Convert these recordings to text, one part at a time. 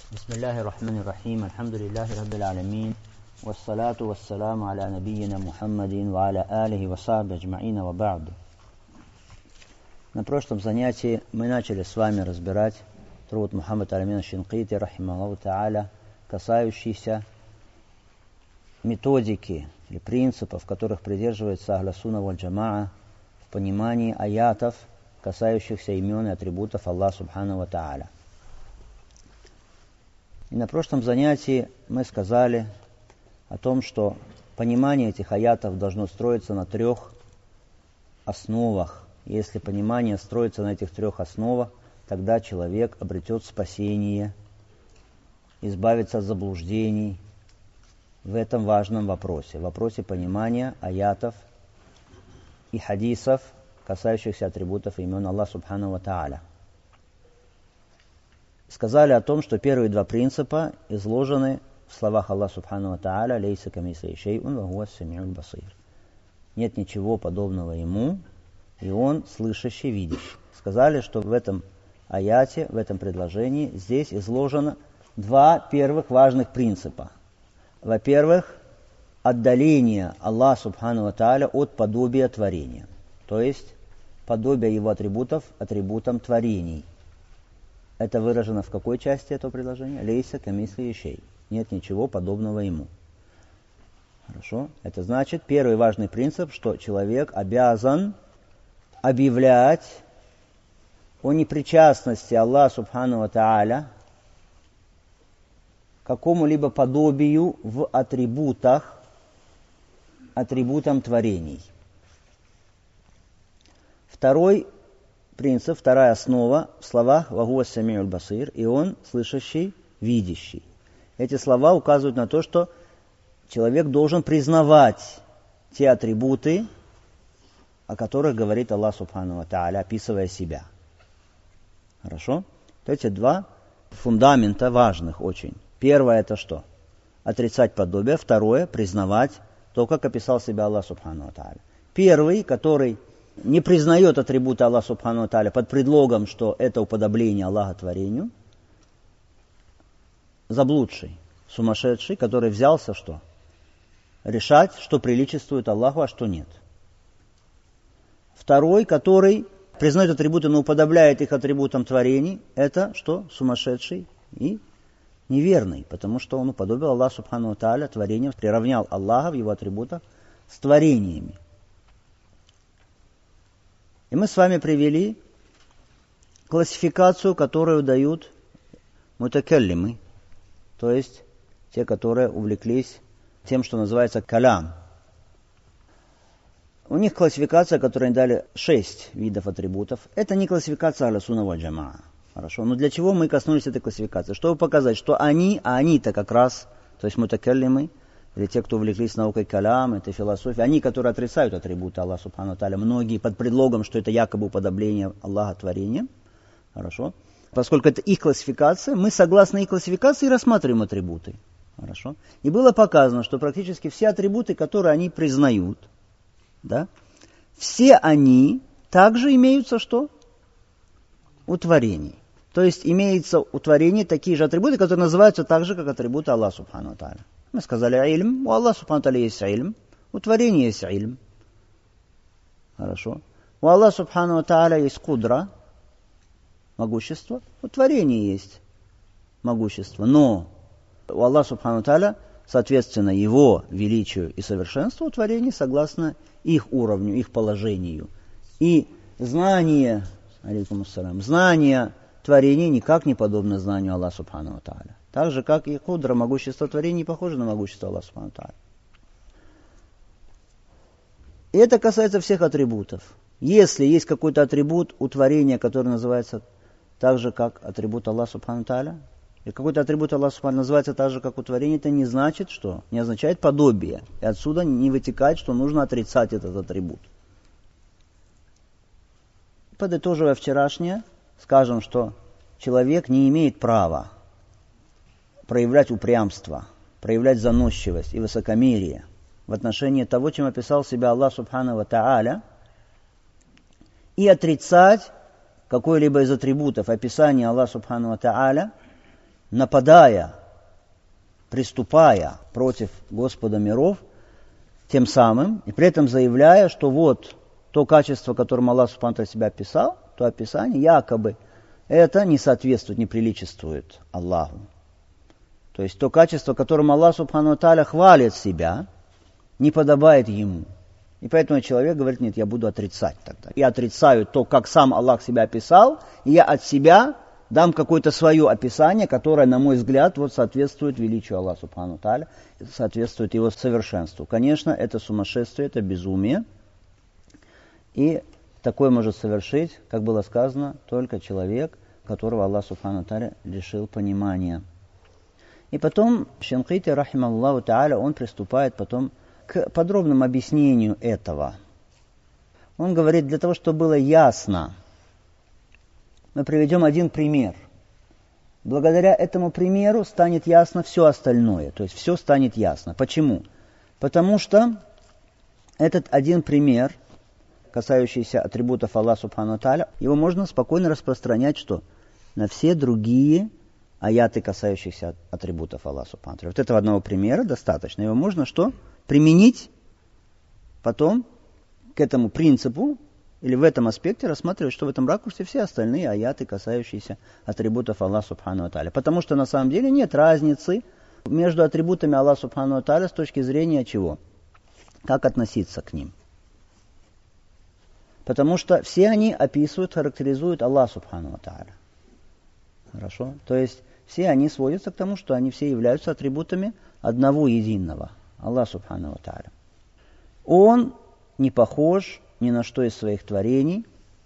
Бисмиллахи рахмани рахим, альхамдулиллахи раббил алямин, вассалату вассаламу аля набийина Мухаммадин, ва аля алихи ва сахби аджмаина ва ба'ду. На прошлом занятии мы начали с вами разбирать труд Мухаммада Амина Шинкити, рахимахуллаху та'аля, касающийся методики или принципов, которых придерживается Ахлю сунна валь джамаа в понимании аятов, касающихся имен и атрибутов Аллаха субхану ва та'аля. И на прошлом занятии мы сказали о том, что понимание этих аятов должно строиться на 3 основах. Если понимание строится на этих 3 основах, тогда человек обретет спасение, избавится от заблуждений в этом важном вопросе, в вопросе понимания аятов и хадисов, касающихся атрибутов имен Аллаха субхану ва та'аля. Сказали о том, что первые 2 принципа изложены в словах Аллаха субхану ва та'аля «Лейса камисли шей'ун ва хуа ас-сами'уль басир». Нет ничего подобного ему, и он слышащий, видящий. Сказали, что в этом аяте, в этом предложении здесь изложено 2 первых важных принципа. Во-первых, отдаление Аллаха субхану ва та'аля от подобия творения, то есть подобие его атрибутов атрибутам творений. Это выражено в какой части этого предложения? Лейса камисли шей. Нет ничего подобного ему. Хорошо? Это значит, первый важный принцип, что человек обязан объявлять о непричастности Аллаха субхану ва та'аля какому-либо подобию в атрибутах, атрибутам творений. Второй принцип, вторая основа в словах «Ва хуа ас-сами'уль басир», и он слышащий, видящий. Эти слова указывают на то, что человек должен признавать те атрибуты, о которых говорит Аллах субхану ва та'аля, описывая себя. Хорошо? Эти 2 фундамента важных очень. Первое это что? Отрицать подобие. Второе, признавать то, как описал себя Аллах субхану ва та'аля. Первый, который не признает атрибуты Аллаха субхану ва та'аля под предлогом, что это уподобление Аллаха творению, заблудший, сумасшедший, который взялся что? Решать, что приличествует Аллаху, а что нет. Второй, который признает атрибуты, но уподобляет их атрибутам творений, это что? Сумасшедший и неверный, потому что он уподобил Аллаху субхану ва та'аля творением, приравнял Аллаха в его атрибутах с творениями. И мы с вами привели классификацию, которую дают мутакаллимы, то есть те, которые увлеклись тем, что называется калям. У них классификация, которую они дали 6 видов атрибутов. Это не классификация Ахлю сунна валь джамаа. Хорошо. Но для чего мы коснулись этой классификации? Чтобы показать, что они-то как раз, то есть мутакаллимы, или те, кто увлеклись наукой калям, этой философией, они, которые отрицают атрибуты Аллаха субхану ва та'аля, многие под предлогом, что это якобы уподобление Аллаха творением. Хорошо. Поскольку это их классификация, мы согласно их классификации рассматриваем атрибуты. Хорошо. И было показано, что практически все атрибуты, которые они признают, да, все они также имеются что? У творений. То есть имеются у творений такие же атрибуты, которые называются так же, как атрибуты Аллаха субхану ва та'аля. Мы сказали ильм, у Аллаха субхану ва та'аля есть ильм, у творений есть ильм. Хорошо. У Аллаха субхану ва та'аля есть кудра, могущество, у творений есть могущество. Но у Аллаха субхану ва та'аля, соответственно, его величию и совершенству у творений согласно их уровню, их положению. И знание, алейкум ассалям, знание творений никак не подобно знанию Аллаха субхану ва та'аля. Так же, как и кудра, могущество творений, похоже на могущество Аллаха субхану ва та'аля. И это касается всех атрибутов. Если есть какой-то атрибут у творения, который называется так же, как атрибут Аллаха субхану ва та'аля, и какой-то атрибут Аллаха субхану ва та'аля называется так же, как у творения, это не значит что? Не означает подобие. И отсюда не вытекает, что нужно отрицать этот атрибут. Подытоживая вчерашнее, скажем, что человек не имеет права проявлять упрямство, проявлять заносчивость и высокомерие в отношении того, чем описал себя Аллах субхану ва та'аля, и отрицать какой-либо из атрибутов описания Аллаха Субхану ва Тааля нападая, приступая против Господа миров, тем самым, и при этом заявляя, что вот то качество, которым Аллах Субхану ва Тааля себя описал, то описание якобы это не соответствует, не приличествует Аллаху. То есть то качество, которым Аллах Субхану ва Тааля хвалит себя, не подобает ему. И поэтому человек говорит, нет, я буду отрицать тогда. Я отрицаю то, как сам Аллах себя описал, и я от себя дам какое-то свое описание, которое, на мой взгляд, вот соответствует величию Аллаха Субхану ва Тааля, соответствует его совершенству. Конечно, это сумасшествие, это безумие. И такое может совершить, как было сказано, только человек, которого Аллах Субхану ва Тааля лишил понимания. И потом Шинкити, рахимахуллаху тааля, он приступает потом к подробному объяснению этого. Он говорит, для того, чтобы было ясно, мы приведем один пример. Благодаря этому примеру станет ясно все остальное. То есть все станет ясно. Почему? Потому что этот один пример, касающийся атрибутов Аллаха Субхану ва Тааля, его можно спокойно распространять что? На все другие аяты, касающиеся атрибутов Аллаха Субхану ва Тааля. Вот этого одного примера достаточно. Его можно что? Применить потом к этому принципу, или в этом аспекте рассматривать, что в этом ракурсе все остальные аяты, касающиеся атрибутов Аллаха Субхану ва Тааля. Потому что на самом деле нет разницы между атрибутами Аллаха Субхану ва Тааля с точки зрения чего? Как относиться к ним. Потому что все они описывают, характеризуют Аллаха Субхану ва Тааля. Хорошо? То есть все они сводятся к тому, что они все являются атрибутами одного единого, Аллаха Субхану ва Тааля. Он не похож ни на что из своих творений,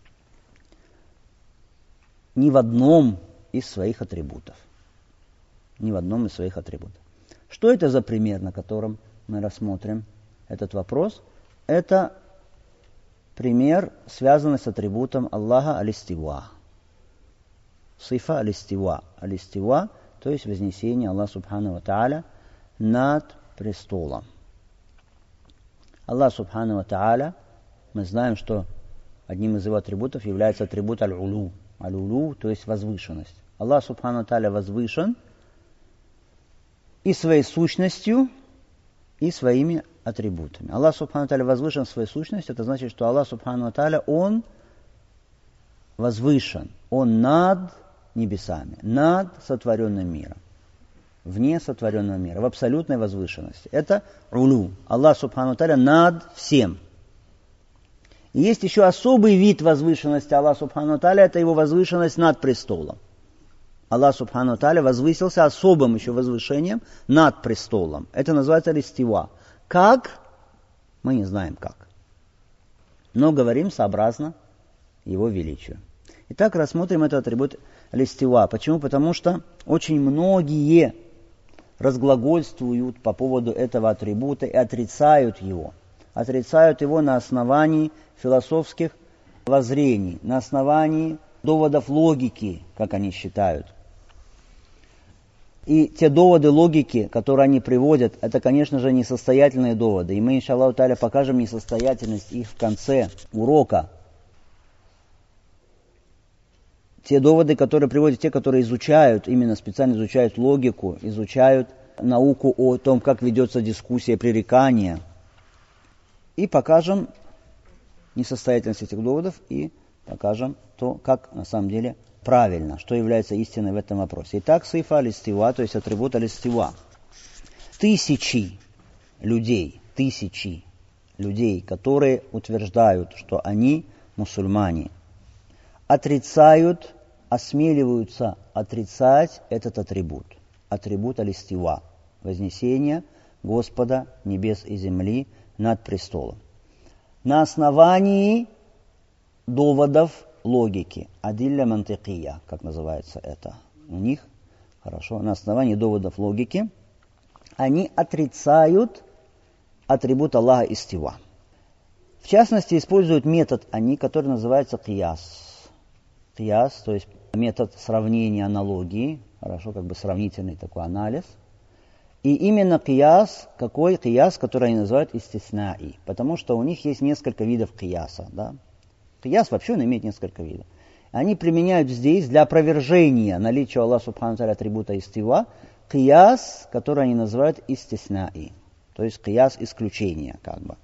ни в одном из своих атрибутов. Ни в одном из своих атрибутов. Что это за пример, на котором мы рассмотрим этот вопрос? Это пример, связанный с атрибутом Аллаха аль-истива. Сифа аль-истива. Аль-истива, то есть вознесение Аллаха Субхану ва Тааля над престолом. Аллах Субхану ва Тааля, мы знаем, что одним из его атрибутов является атрибут аль-улу. Аль-улу, то есть возвышенность. Аллах Субхану ва Тааля возвышен и своей сущностью, и своими атрибутами. Аллах Субхану ва Тааля возвышен своей сущностью, это значит, что Аллах Субхану ва Тааля, Он возвышен, Он над небесами, над сотворенным миром, вне сотворенного мира, в абсолютной возвышенности. Это улу. Аллах Субхану ва Тааля над всем. И есть еще особый вид возвышенности Аллаха Субхану ва Тааля, это его возвышенность над престолом. Аллах Субхану ва Тааля возвысился особым еще возвышением над престолом. Это называется аль-истива. Как? Мы не знаем как. Но говорим сообразно его величию. Итак, рассмотрим этот атрибут аль-истива. Почему? Потому что очень многие разглагольствуют по поводу этого атрибута и отрицают его. Отрицают его на основании философских воззрений, на основании доводов логики, как они считают. И те доводы логики, которые они приводят, это, конечно же, несостоятельные доводы. И мы, иншаллаху тааля, покажем несостоятельность их в конце урока. Те доводы, которые приводят те, которые изучают, именно специально изучают логику, изучают науку о том, как ведется дискуссия, пререкания. И покажем несостоятельность этих доводов и покажем то, как на самом деле правильно, что является истиной в этом вопросе. Итак, сифа аль-истива, то есть атрибут аль-истива. Тысячи людей, которые утверждают, что они мусульмане, отрицают, осмеливаются отрицать этот атрибут. Атрибут аль-истива, вознесение Господа небес и земли над престолом. На основании доводов логики, адилля мантикия, как называется это у них, хорошо, на основании доводов логики, они отрицают атрибут Аллаха истива. В частности, используют метод они, который называется кияс. Кияс, то есть метод сравнения, аналогии, хорошо, как бы сравнительный такой анализ. И именно кияс, какой кияс, который они называют истиснаи, потому что у них есть несколько видов кияса, да. Кияс вообще он имеет несколько видов. они применяют здесь для опровержения наличия Аллаха Субхану Тааля атрибута истива кияс, который они называют истиснаи, то есть кияс исключения как бы.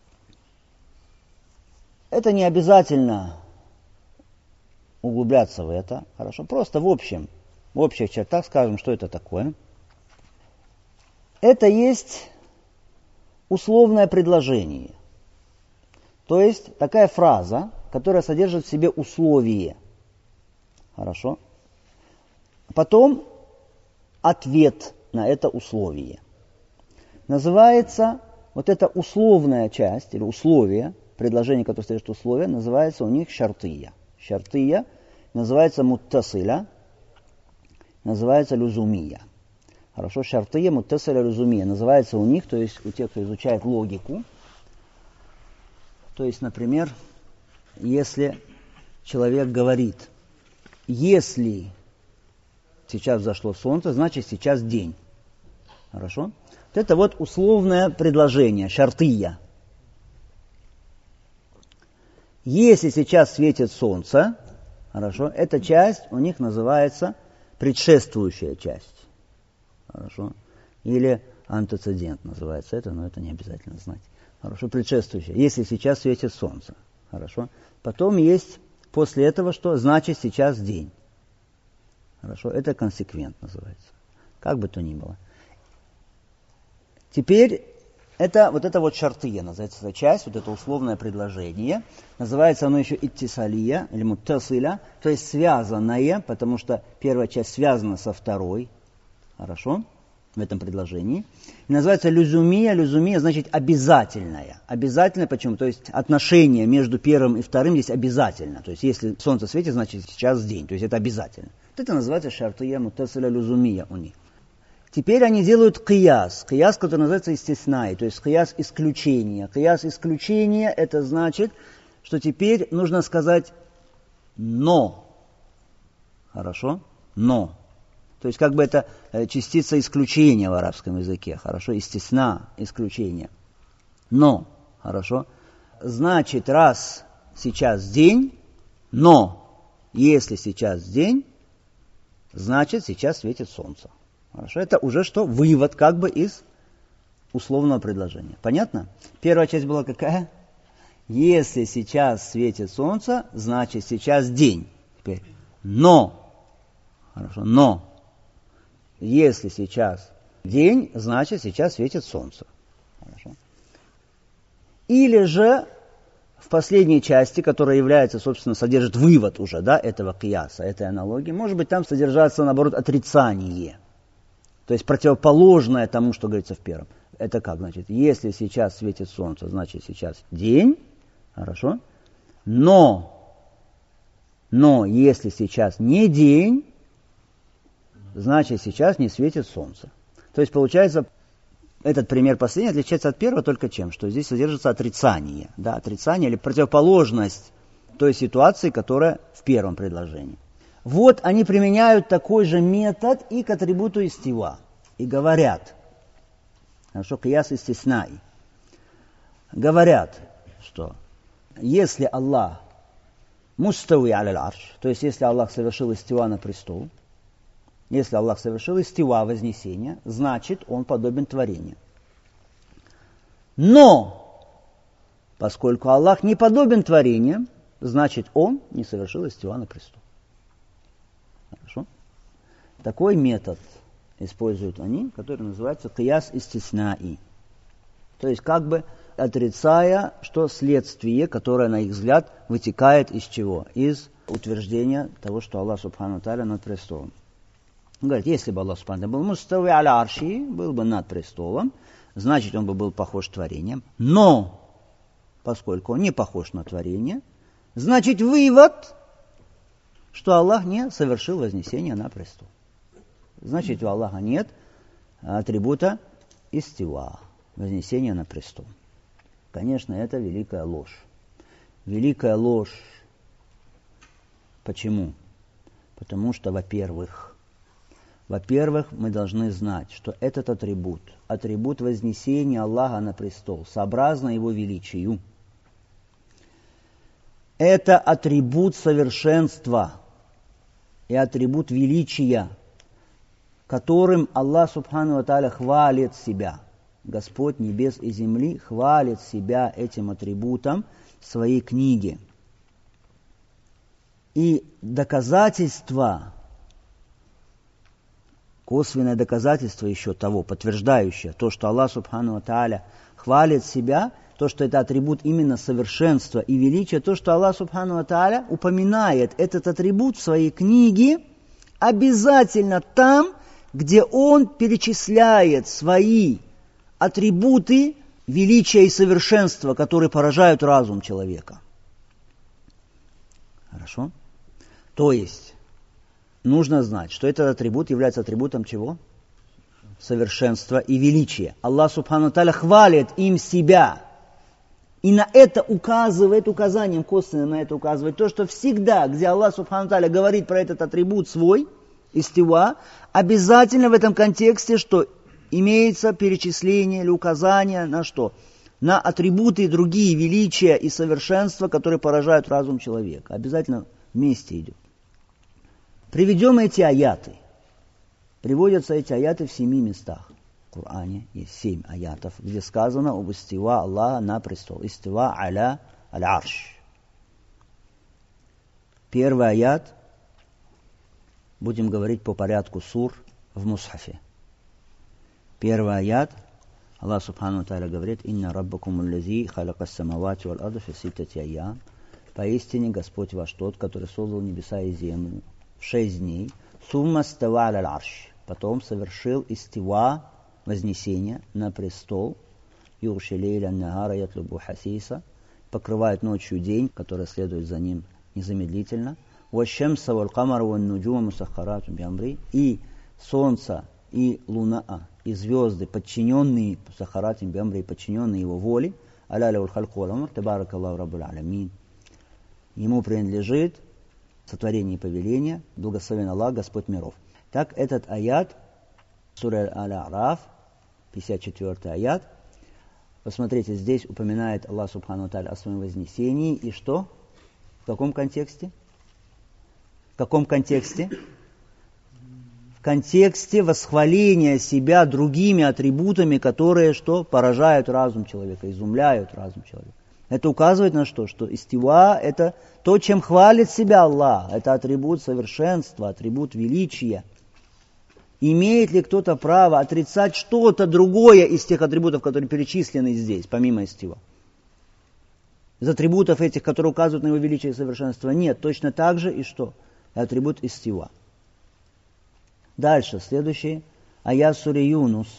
Это не обязательно углубляться в это, хорошо, просто в общих чертах скажем, что это такое. Это есть условное предложение, то есть такая фраза, которая содержит в себе условие, хорошо, потом ответ на это условие. Называется вот эта условная часть или условие, предложение, которое содержит условие, называется у них шартия. Шартия называется муттасиля, называется люзумия. Хорошо, шартия, муттасиля, люзумия называется у них, то есть у тех, кто изучает логику. То есть, например, если человек говорит, если сейчас взошло солнце, значит сейчас день. Хорошо? Вот это вот условное предложение, шартия. Если сейчас светит солнце, хорошо, эта часть у них называется предшествующая часть. Хорошо? Или антецедент называется это, но это не обязательно знать. Хорошо, предшествующая. Если сейчас светит солнце. Хорошо? Потом есть после этого что? Значит сейчас день. Хорошо? Это консеквент называется. Как бы то ни было. Теперь это вот шартия называется эта часть, вот это условное предложение. Называется оно еще иттисалия или муттасиля, то есть связанное, потому что первая часть связана со второй. Хорошо? В этом предложении. И называется люзумия. Люзумия значит обязательная. Обязательная почему? То есть отношение между первым и вторым здесь обязательно. То есть если солнце светит, значит сейчас день. То есть это обязательно. Вот это называется шартия муттасиля люзумия у них. Теперь они делают кияс. Кияс, который называется истиснай. То есть кияс исключения. Кияс исключения это значит, что теперь нужно сказать но. Хорошо? Но. То есть как бы это частица исключения в арабском языке. Хорошо? Истисна, исключение. Но. Хорошо? Значит, раз сейчас день, но если сейчас день, значит сейчас светит солнце. Хорошо? Это уже что? Вывод как бы из условного предложения. Понятно? Первая часть была какая? Если сейчас светит солнце, значит сейчас день. Теперь. Но. Хорошо? Но. Если сейчас день, значит сейчас светит солнце. Хорошо? Или же в последней части, которая является, собственно, содержит вывод уже, да, этого кияса, этой аналогии, может быть, там содержаться, наоборот, отрицание. То есть противоположное тому, что говорится в первом. Это как? Значит, если сейчас светит солнце, значит сейчас день. Хорошо? Но если сейчас не день, значит сейчас не светит солнце. То есть получается, этот пример последний отличается от первого только чем? Что здесь содержится отрицание. Да, отрицание или противоположность той ситуации, которая в первом предложении. Вот они применяют такой же метод и к атрибуту истива. И говорят, хорошо, кияс истиснай. Говорят, что если Аллах мустауи аль арш, то есть если Аллах совершил истива на престол, если Аллах совершил истива, вознесение, значит он подобен творению. Но, поскольку Аллах не подобен творению, значит он не совершил истива на престол. Хорошо? Такой метод используют они, который называется кияс истиснаи. То есть как бы отрицая, что следствие, которое, на их взгляд, вытекает из чего? Из утверждения того, что Аллах Субхану Тааля над престолом. Он говорит, если бы Аллах Субхану Тааля был мустауи аля арши, был бы над престолом, значит он бы был похож творением. Но, поскольку он не похож на творение, значит вывод, что Аллах не совершил вознесение на престол. Значит, у Аллаха нет атрибута истива, вознесения на престол. Конечно, это великая ложь. Великая ложь. Почему? Потому что, во-первых, мы должны знать, что этот атрибут вознесения Аллаха на престол, сообразно его величию, это атрибут совершенства и атрибут величия, которым Аллах Субхану ва Тааля хвалит себя. Господь небес и земли хвалит себя этим атрибутом в своей книге. И доказательство, косвенное доказательство еще того, подтверждающее то, что Аллах Субхану ва Тааля хвалит себя, то, что это атрибут именно совершенства и величия, то, что Аллах Субхану ва Тааля упоминает этот атрибут в своей книге обязательно там, где Он перечисляет свои атрибуты величия и совершенства, которые поражают разум человека. Хорошо? То есть, нужно знать, что этот атрибут является атрибутом чего? Совершенства и величия. Аллах Субхану ва Тааля хвалит им себя. И на это указывает, указанием косвенно на это указывает то, что всегда, где Аллах Субхану ва Тааля говорит про этот атрибут свой, истива, обязательно в этом контексте, что имеется перечисление или указание на что? На атрибуты и другие величия и совершенства, которые поражают разум человека. Обязательно вместе идет. Приведем эти аяты. Приводятся эти аяты в 7 местах. В Коране есть 7 аятов, где сказано об истива Аллаха на престол. Истива аля аль-арш. Первый аят. Будем говорить по порядку сур в мусхафе. Первый аят. Аллах Субхану ва Тааля говорит: «Инна раббакум аллази халака ас-самавати валь арда фи ситтати айям». Поистине Господь ваш тот, который создал небеса и землю в 6 дней. Сумма става аль арш. Потом совершил истива, вознесение на престол. Югши лейля нагара ятлубу хасиса. Покрывает ночью день, который следует за ним незамедлительно. Ващамса валь камара валь нуджума мусаххаратун биамри. И солнце, и луна, и звезды, подчиненные сахаратим биамри, подчиненные его воле. Аля валь халку валь амр, табарак Аллаху раббуль алямин. Ему принадлежит сотворение и повеление, благословен Аллах, Господь миров. Так, этот аят, сура Аль-А'раф, 54 аят, посмотрите, здесь упоминает Аллах Субхану ва Тааля о своем вознесении, и что? В каком контексте? В каком контексте? В контексте восхваления себя другими атрибутами, которые что? Поражают разум человека, изумляют разум человека. Это указывает на что? Что истива – это то, чем хвалит себя Аллах. Это атрибут совершенства, атрибут величия. Имеет ли кто-то право отрицать что-то другое из тех атрибутов, которые перечислены здесь, помимо истива? Из атрибутов этих, которые указывают на его величие и совершенство, нет. Точно так же и что? Атрибут истива. Дальше, следующий. Аят сури Юнус,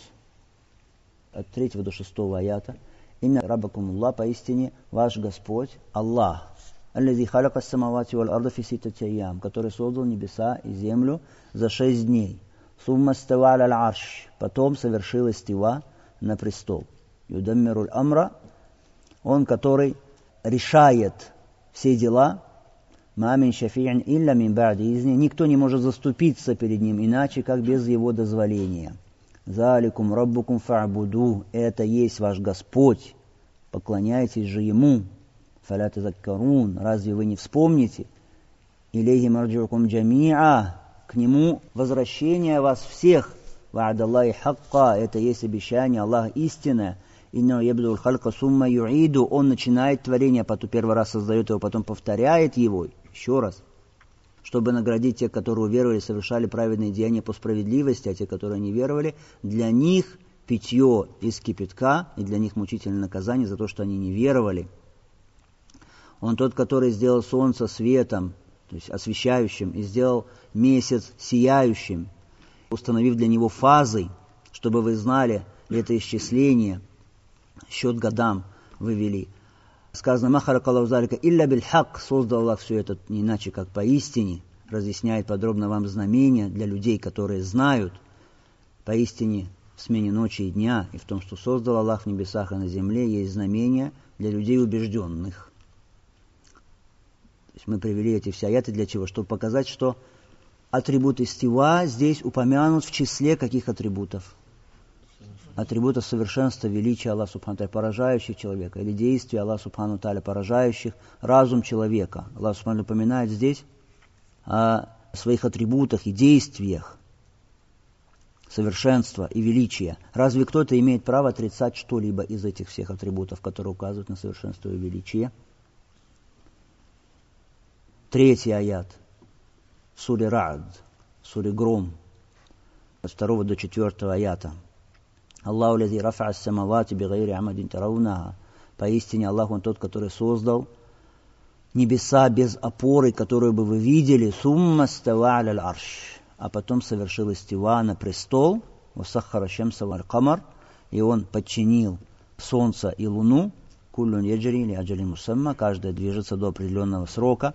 от 3 до 6 аята. «Инна раббакум Аллах, поистине ваш Господь, Аллах, аллази халака ас-самавати валь арда фи ситтати айям, который создал небеса и землю за 6 дней. Сумма става аль арш, потом совершил истива на престол. Юдаммируль амра, он, который решает все дела. Ма мин шафи'ин илля мин ба'ди изни, никто не может заступиться перед ним иначе, как без его дозволения. Заликум раббукум фа'буду, это есть ваш Господь, поклоняйтесь же Ему. Фаля тазаккарун, разве вы не вспомните? Илейхи марджи'укум джами'а, к Нему возвращение вас всех. Ва'даллахи хакка, это есть обещание Аллаха истинное. Инна ябдул халка сумма юиду, Он начинает творение, потом первый раз создает его, потом повторяет его, еще раз. Чтобы наградить тех, которые уверовали, совершали праведные деяния по справедливости, а те, которые не веровали, для них питье из кипятка, и для них мучительное наказание за то, что они не веровали. Он тот, который сделал солнце светом, то есть освещающим, и сделал месяц сияющим, установив для него фазы, чтобы вы знали это исчисление, счет годам вывели. Сказано, «Махаракаллаху залика илля бильхак», создал Аллах все это не иначе, как поистине, разъясняет подробно вам знамения для людей, которые знают поистине в смене ночи и дня, и в том, что создал Аллах в небесах и на земле, есть знамения для людей убежденных. То есть мы привели эти все аяты для чего? Чтобы показать, что атрибут истива здесь упомянут в числе каких атрибутов? атрибутов совершенства, величия Аллаха Субхану Тааля, поражающих человека, или действия Аллаха Субхану Тааля, поражающих разум человека. Аллах Субхану упоминает здесь о своих атрибутах и действиях совершенства и величия. Разве кто-то имеет право отрицать что-либо из этих всех атрибутов, которые указывают на совершенство и величие? 3 аят. Суре Рa'д, суре Гром, от 2 до 4 аята. Аллаху лази рафа ас-самавати бигайри амадин тараунаха. Поистине Аллах, Он тот, который создал небеса без опоры, которую бы вы видели, сумма става аль арш, а потом совершил истива на престол, васаххара шамса валь камар, и Он подчинил солнце и луну, куллун яджри ли аджали мусамма, каждая движется до определенного срока.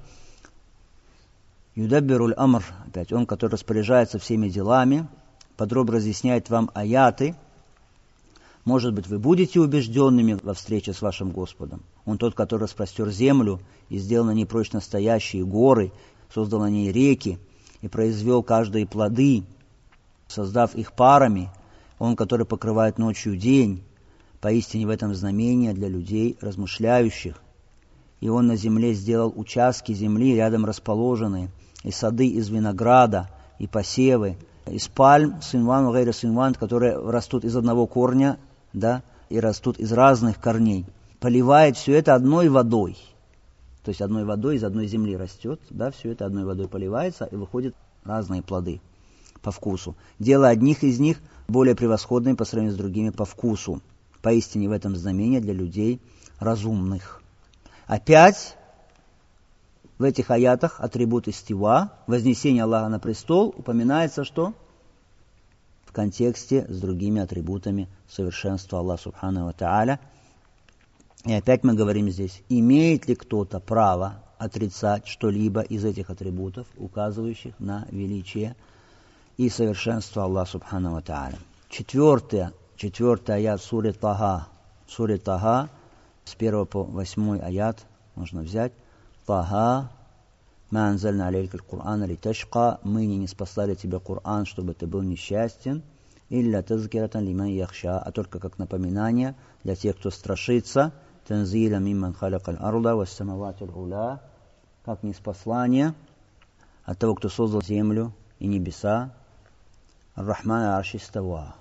Юдаббируль амр, опять Он, который распоряжается всеми делами, подробно разъясняет вам аяты. Может быть, вы будете убежденными во встрече с вашим Господом. Он тот, который распростер землю и сделал на ней прочно стоящие горы, создал на ней реки и произвел каждые плоды, создав их парами. Он, который покрывает ночью день. Поистине в этом знамение для людей, размышляющих. И Он на земле сделал участки земли, рядом расположенные, и сады из винограда, и посевы, из пальм, синван, гайра синван, которые растут из одного корня, да, и растут из разных корней. Поливает все это одной водой. То есть одной водой из одной земли растет, да, все это одной водой поливается, и выходят разные плоды по вкусу. Дело одних из них более превосходными по сравнению с другими по вкусу. Поистине в этом знамение для людей разумных. Опять в этих аятах атрибут истива, вознесение Аллаха на престол, упоминается что? В контексте с другими атрибутами совершенства Аллаха Субхану ва Тааля. И опять мы говорим здесь, имеет ли кто-то право отрицать что-либо из этих атрибутов, указывающих на величие и совершенство Аллаха Субхану ва Тааля. 4 аят суре Таха. Суре Таха, с 1 по 8 аят можно взять. Таха, ма анзальна алейка аль-Кур'ана литашка, мы не ниспослали тебе Кур'ан, чтобы ты был несчастен, илля тазкиратан лиман яхша, а только как напоминание для тех, кто страшится, танзиля мимман халака аль-арда вассамавати аль-ула, как ниспослание от того, кто создал землю и небеса, ар-Рахман ар-Арши става,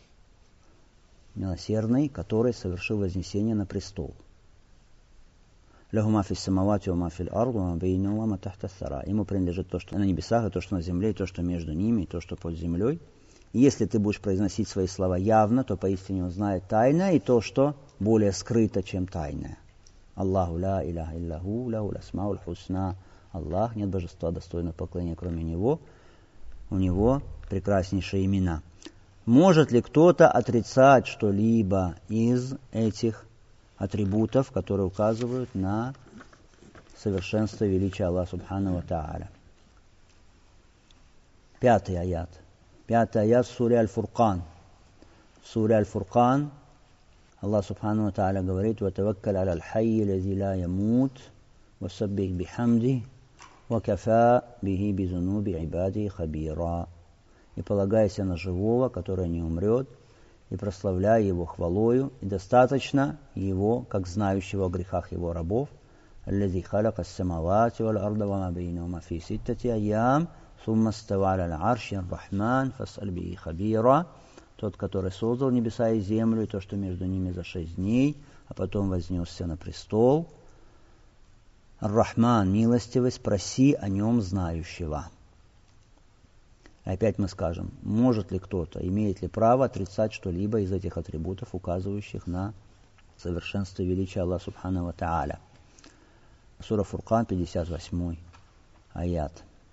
милосердный, который совершил вознесение на престол. Ему принадлежит то, что на небесах, и то, что на земле, и то, что между ними, и то, что под землей. И если ты будешь произносить свои слова явно, то поистине Он знает тайное и то, что более скрыто, чем тайное. Аллаху ла иляха иллаху, лаху ласмауль хусна. Аллах, нет божества достойного поклонения, кроме Него. У Него прекраснейшие имена. Может ли кто-то отрицать что-либо из этих атрибутов, которые указывают на совершенство и величие Аллаха Субхану ва Тааля? 5 аят. 5 аят суре Аль-Фуркан. В суре Аль-Фуркан Аллах Субхану ва Тааля говорит: «Ватаваккаль аля аль-хайи лази ла ямут, васаббих бихамди, ва кафа бихи бизунуби ибади хабира». И полагайся на живого, который не умрет, и прославляй Его хвалою, и достаточно Его, как знающего о грехах Его рабов. «Аллази халака ас-самавати валь-арда ва ма байнахума фи ситтати айям, сумма става аля аль-арши ар-Рахман, фас'аль бихи хабира». Тот, который создал небеса и землю, и то, что между ними за 6 дней, а потом вознесся на престол. Ар-Рахман, милостивый, спроси о нем знающего. Опять мы скажем, может ли кто-то, имеет ли право отрицать что-либо из этих атрибутов, указывающих на совершенство и величие Аллаха Субхану ва Тааля. Сура Фуркан, 58 аят.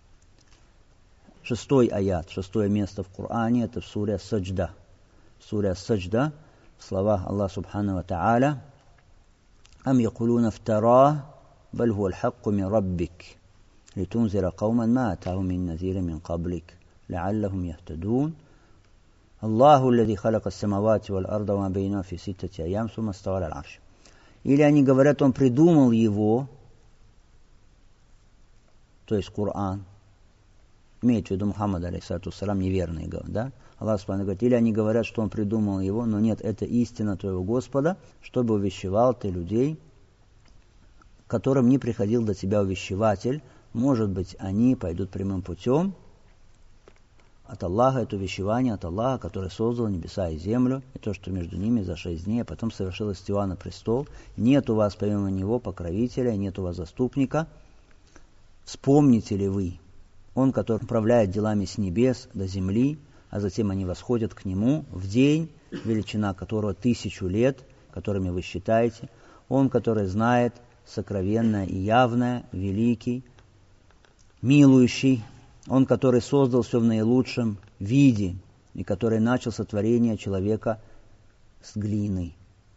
6 аят, 6 место в Коране, это в суре Саджда. В суре Саджда, в словах Аллаха Субхану ва Тааля: «Ам якулуна фтара, баль хуа аль-хакку мин раббик, литунзира кауман ма атахум мин назира мин каблик, ла'аллахум яхтадун. Аллаху аллази халака ас-самавати валь-арда ва ма байнахума фи ситтати айям, сумма става аля аль-арш». Или они говорят, он придумал его, то есть Коран, имеет в виду Мухаммад, алейхиссалям, неверные, да? Аллах Субхану говорит, или они говорят, что он придумал его, но нет, это истина твоего Господа, чтобы увещевал ты людей, которым не приходил до тебя увещеватель, может быть, они пойдут прямым путем. От Аллаха это увещевание, от Аллаха, который создал небеса и землю, и то, что между ними за 6 дней, а потом совершил истива на престол. Нет у вас помимо него покровителя, нет у вас заступника. Вспомните ли вы, он, который управляет делами с небес до земли, а затем они восходят к нему в день, величина которого 1000 лет, которыми вы считаете, он, который знает сокровенное и явное, великий, милующий, он, который создал все в наилучшем виде, и который начал сотворение человека с глины,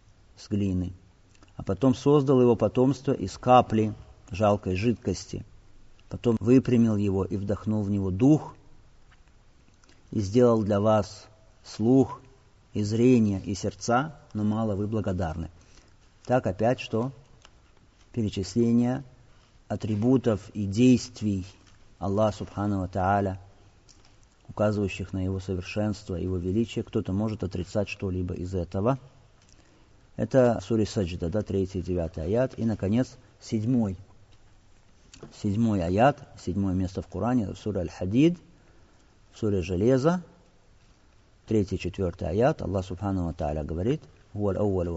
а потом создал его потомство из капли жалкой жидкости, потом выпрямил его и вдохнул в него дух, и сделал для вас слух, и зрение, и сердца, но мало вы благодарны. Так опять что? Перечисление атрибутов и действий Аллаха Субхану ва Тааля, указывающих на его совершенство, его величие. Кто-то может отрицать что-либо из этого. Это сура Саджда, 3 и 9 аят. И, наконец, 7 аят, 7 место в Коране, сура Аль-Хадид, сура Железо, 3 и 4 аят. Аллах Субхану ва Тааля говорит: он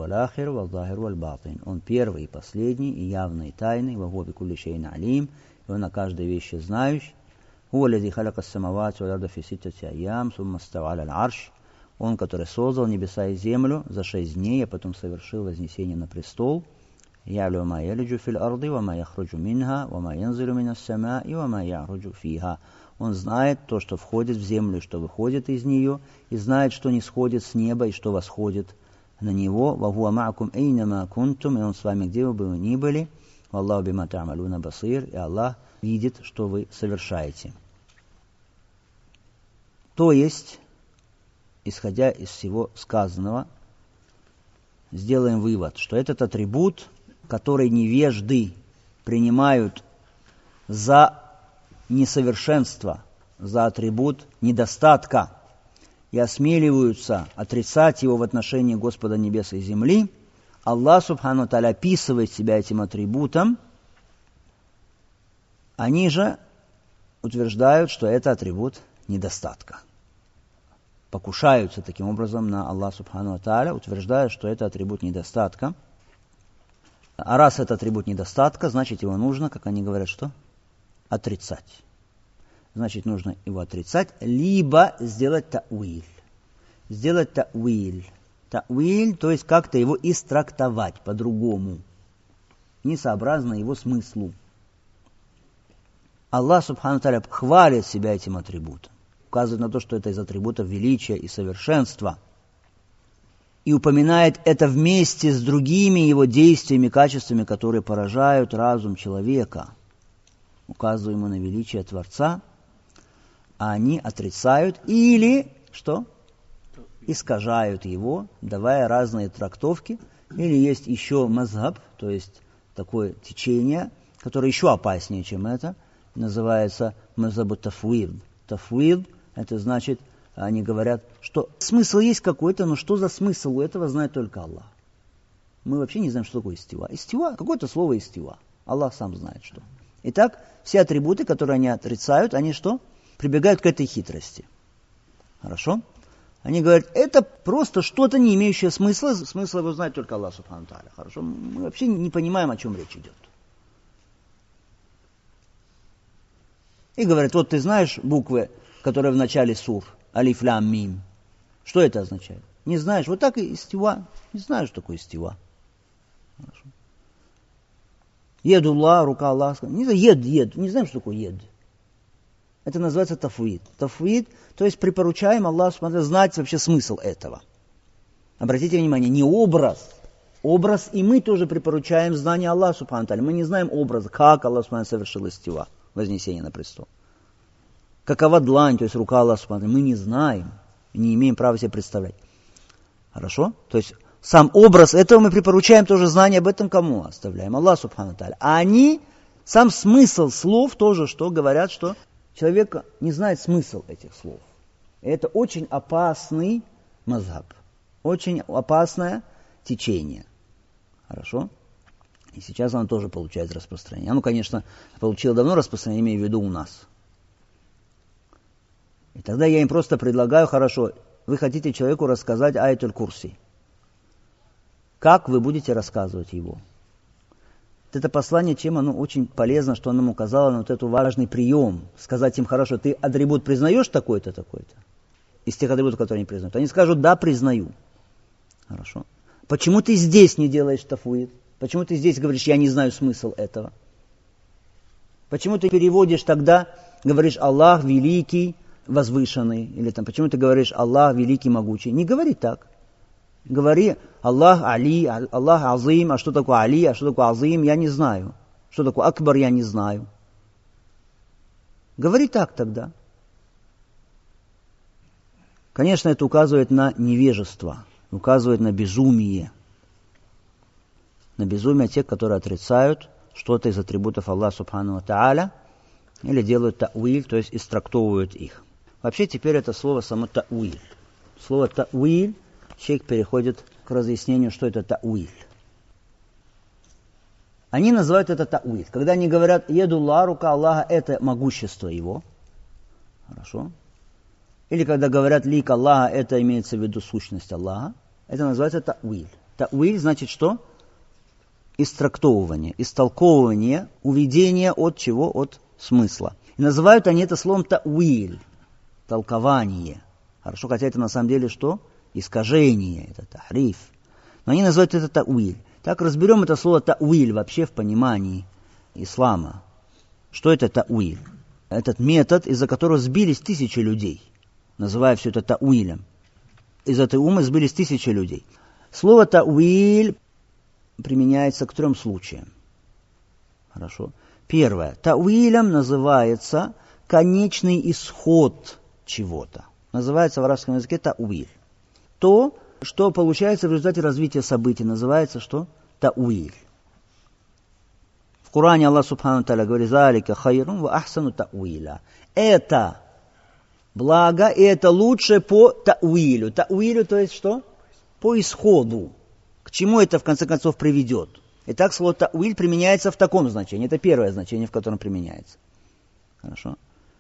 первый и последний, и явный, и тайный, и он о каждой вещи знающий. Он, который создал небеса и землю за 6 дней, а потом совершил вознесение на престол. Он знает то, что входит в землю и что выходит из нее, и знает, что не сходит с неба и что восходит на него. И он с вами, где бы вы ни были. Аллаху бима та'малуна басир, и Аллах видит, что вы совершаете. То есть, исходя из всего сказанного, сделаем вывод, что этот атрибут, который невежды принимают за несовершенство, за атрибут недостатка, и осмеливаются отрицать его в отношении Господа небес и земли, Аллах Субхану Тааля описывает себя этим атрибутом, они же утверждают, что это атрибут недостатка. Покушаются таким образом на Аллах Субхану Тааля, утверждая, что это атрибут недостатка. А раз это атрибут недостатка, значит его нужно, как они говорят, что? Отрицать. Значит, нужно его отрицать, либо сделать та'виль. Сделать та'виль. Та'виль, то есть как-то его истрактовать по-другому, несообразно его смыслу. Аллах Субхану Тааля хвалит себя этим атрибутом, указывает на то, что это из атрибутов величия и совершенства, и упоминает это вместе с другими его действиями, качествами, которые поражают разум человека, указывая ему на величие Творца, а они отрицают или, что? Искажают его, давая разные трактовки. Или есть еще мазхаб, то есть такое течение, которое еще опаснее, чем это, называется мазхабу тафвид. Тафвид, это значит, они говорят, что смысл есть какой-то, но что за смысл у этого знает только Аллах. Мы вообще не знаем, что такое истива. Истива, какое-то слово истива. Аллах сам знает, что. Итак, все атрибуты, которые они отрицают, они что? Прибегают к этой хитрости. Хорошо? Они говорят, это просто что-то, не имеющее смысла. Смысл его знает только Аллах Субхану Тааля. Хорошо? Мы вообще не понимаем, о чем речь идет. И говорят, вот ты знаешь буквы, которые в начале сур, алиф, лям, мим. Что это означает? Не знаешь? Вот так и истива. Не знаешь, что такое истива. Хорошо. Едуллах, рука Аллаха. Не знаю, ед. Не знаем, что такое ед. Это называется тафвид. Тафвид, то есть припоручаем Аллаху знать вообще смысл этого. Обратите внимание, не образ. Образ, и мы тоже припоручаем знание Аллаха Субхану Тааля. Мы не знаем образа, как Аллах Субхану совершил истива, вознесение на престол. Какова длань, то есть рука Аллаха Субхану Тааля, мы не знаем, не имеем права себе представлять. Хорошо? То есть сам образ этого мы припоручаем тоже знание об этом кому? Оставляем Аллаху Субхану Тааля. А они, сам смысл слов тоже, что говорят, что человек не знает смысл этих слов. И это очень опасный мазхаб, очень опасное течение. Хорошо? И сейчас оно тоже получает распространение. Оно, конечно, получило давно распространение, имею в виду у нас. И тогда я им просто предлагаю, хорошо, вы хотите человеку рассказать аятуль курси. Как вы будете рассказывать его? Это послание, чем оно очень полезно, что оно нам указало на вот этот важный прием. Сказать им, хорошо, ты атрибут признаешь такой-то, такой-то? Из тех атрибутов, которые они признают. Они скажут, да, признаю. Хорошо. Почему ты здесь не делаешь тафуид? Почему ты здесь говоришь, я не знаю смысл этого? Почему ты переводишь тогда, говоришь, Аллах великий, возвышенный? Или там, почему ты говоришь, Аллах великий, могучий? Не говори так. Говори, Аллах Али, Аллах Азим, а что такое Али, а что такое Азим, я не знаю. Что такое Акбар, я не знаю. Говори так тогда. Конечно, это указывает на невежество, указывает на безумие. На безумие тех, которые отрицают что-то из атрибутов Аллаха Субхану ва Тааля или делают та'уиль, то есть истрактовывают их. Вообще теперь это слово само та'уиль. Слово та'уиль, человек переходит к разъяснению, что это та'уиль. Они называют это та'уиль. Когда они говорят «Едулла, рука Аллаха» – это могущество его. Хорошо. Или когда говорят «Лик Аллаха» – это имеется в виду сущность Аллаха. Это называется та'уиль. Та'уиль значит что? Истрактовывание, истолковывание, уведение от чего? От смысла. И называют они это словом та'уиль, толкование. Хорошо, хотя это на самом деле что? Искажение, это тахриф. Но они называют это та'уиль. Так разберем это слово та'уиль вообще в понимании ислама. Что это та'уиль? Этот метод, из-за которого сбились тысячи людей, называя все это та'уилем. Из этой умы сбились тысячи людей. Слово та'уиль применяется к 3 случаям. Хорошо. Первое. Та'уилем называется конечный исход чего-то. Называется в арабском языке та'уиль. То, что получается в результате развития событий, называется что? Та'уиль. В Коране Аллах Субхану Тааля говорит: «Залика хайрун ва ахсану та'уиля». Это благо, и это лучше по та'уилю. Та'уилю, то есть что? По исходу. К чему это в конце концов приведет? Итак, слово та'уиль применяется в таком значении. Это первое значение, в котором применяется. Хорошо.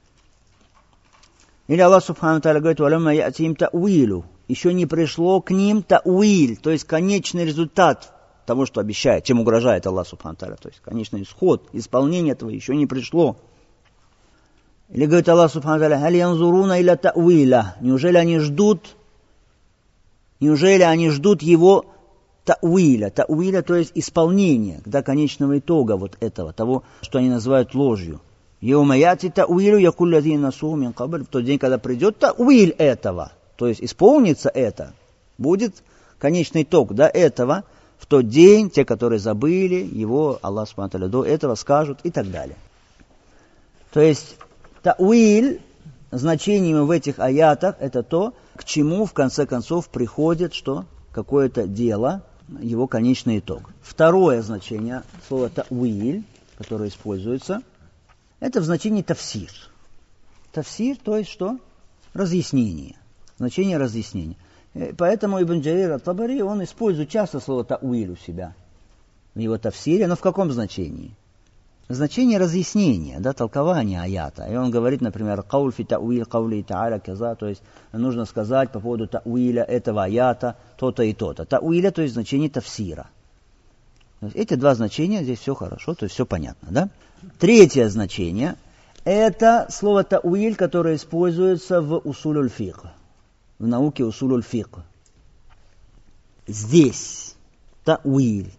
Или Аллах Субхану Тааля говорит: «Валямма я'тим та'уилю». Еще не пришло к ним та'уиль, то есть конечный результат того, что обещает, чем угрожает Аллах Субхану Тааля. То есть конечный исход, исполнение этого еще не пришло. Или говорит Аллах Субхану Тааля: «Халь янзуруна илля та'уиля». Неужели они ждут его та'уиля? Та'уиля, то есть исполнение, до конечного итога вот этого, того, что они называют ложью. «Йаума яти та'уилю якуль лазина насуху мин кабл». В тот день, когда придет та'уиль этого, то есть исполнится это, будет конечный итог до этого, в тот день те, которые забыли его, Аллах Субхану ва Тааля до этого скажут и так далее. То есть та'уиль, значением в этих аятах, это то, к чему в конце концов приходит что? Какое-то дело, его конечный итог. Второе значение слова та'уиль, которое используется, это в значении тафсир. Тафсир, то есть что? Разъяснение. Значение разъяснения. Поэтому Ибн Джарир ат-Табари, он использует часто слово та'уиль у себя в его тафсире, но в каком значении? Значение разъяснения, да, толкования аята. И он говорит, например, «Кауль фи та'уиль каули та'аля каза», то есть нужно сказать по поводу та'уиля этого аята то-то и то-то. Та'уиля, то есть значение тафсира. Эти 2 значения, здесь все хорошо, то есть все понятно, да? Третье значение – это слово та'уиль, которое используется в усулюль фикх, в науке усулюль фикх. Здесь та'уиль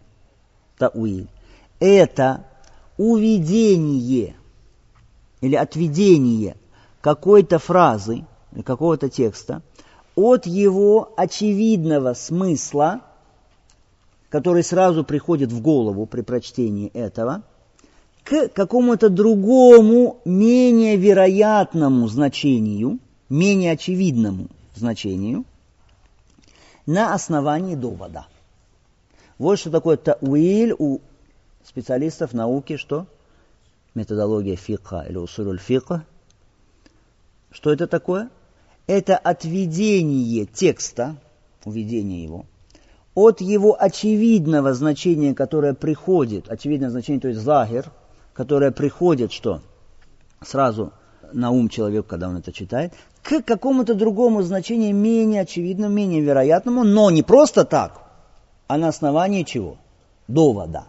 – это уведение или отведение какой-то фразы или какого-то текста от его очевидного смысла, который сразу приходит в голову при прочтении этого, к какому-то другому, менее вероятному значению, менее очевидному значению на основании довода. Вот что такое та'уиль у специалистов науки, что? Методология фикха или усулюль фикха. Что это такое? Это отведение текста, уведение его, от его очевидного значения, которое приходит, очевидное значение, то есть захир, которое приходит, что сразу на ум человеку, когда он это читает, к какому-то другому значению, менее очевидному, менее вероятному, но не просто так, а на основании чего? Довода.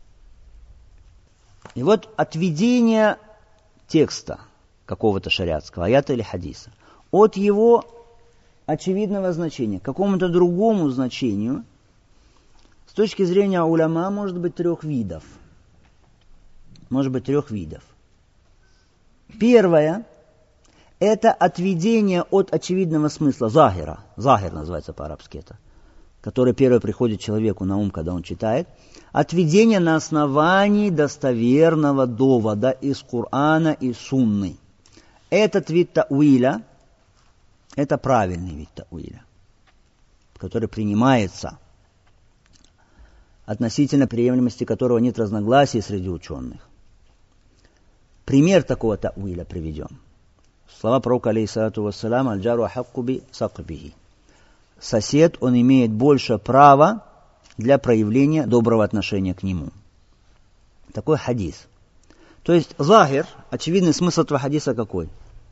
И вот отведение текста какого-то шариатского аята или хадиса от его очевидного значения к какому-то другому значению, с точки зрения уляма, может быть трех видов. Может быть трех видов. Первое – это отведение от очевидного смысла, захира. Захир называется по-арабски это, который первое приходит человеку на ум, когда он читает. Отведение на основании достоверного довода из Корана и Сунны. Этот вид тауиля, это правильный вид тауиля, который принимается, относительно приемлемости которого нет разногласий среди ученых. Пример такого тауиля приведем. Слова пророка, алейхиссалату вассалям, аль-джару ахакку би сакбихи. Сосед, он имеет больше права для проявления доброго отношения к нему. Такой хадис. То есть захир, очевидный смысл этого хадиса какой?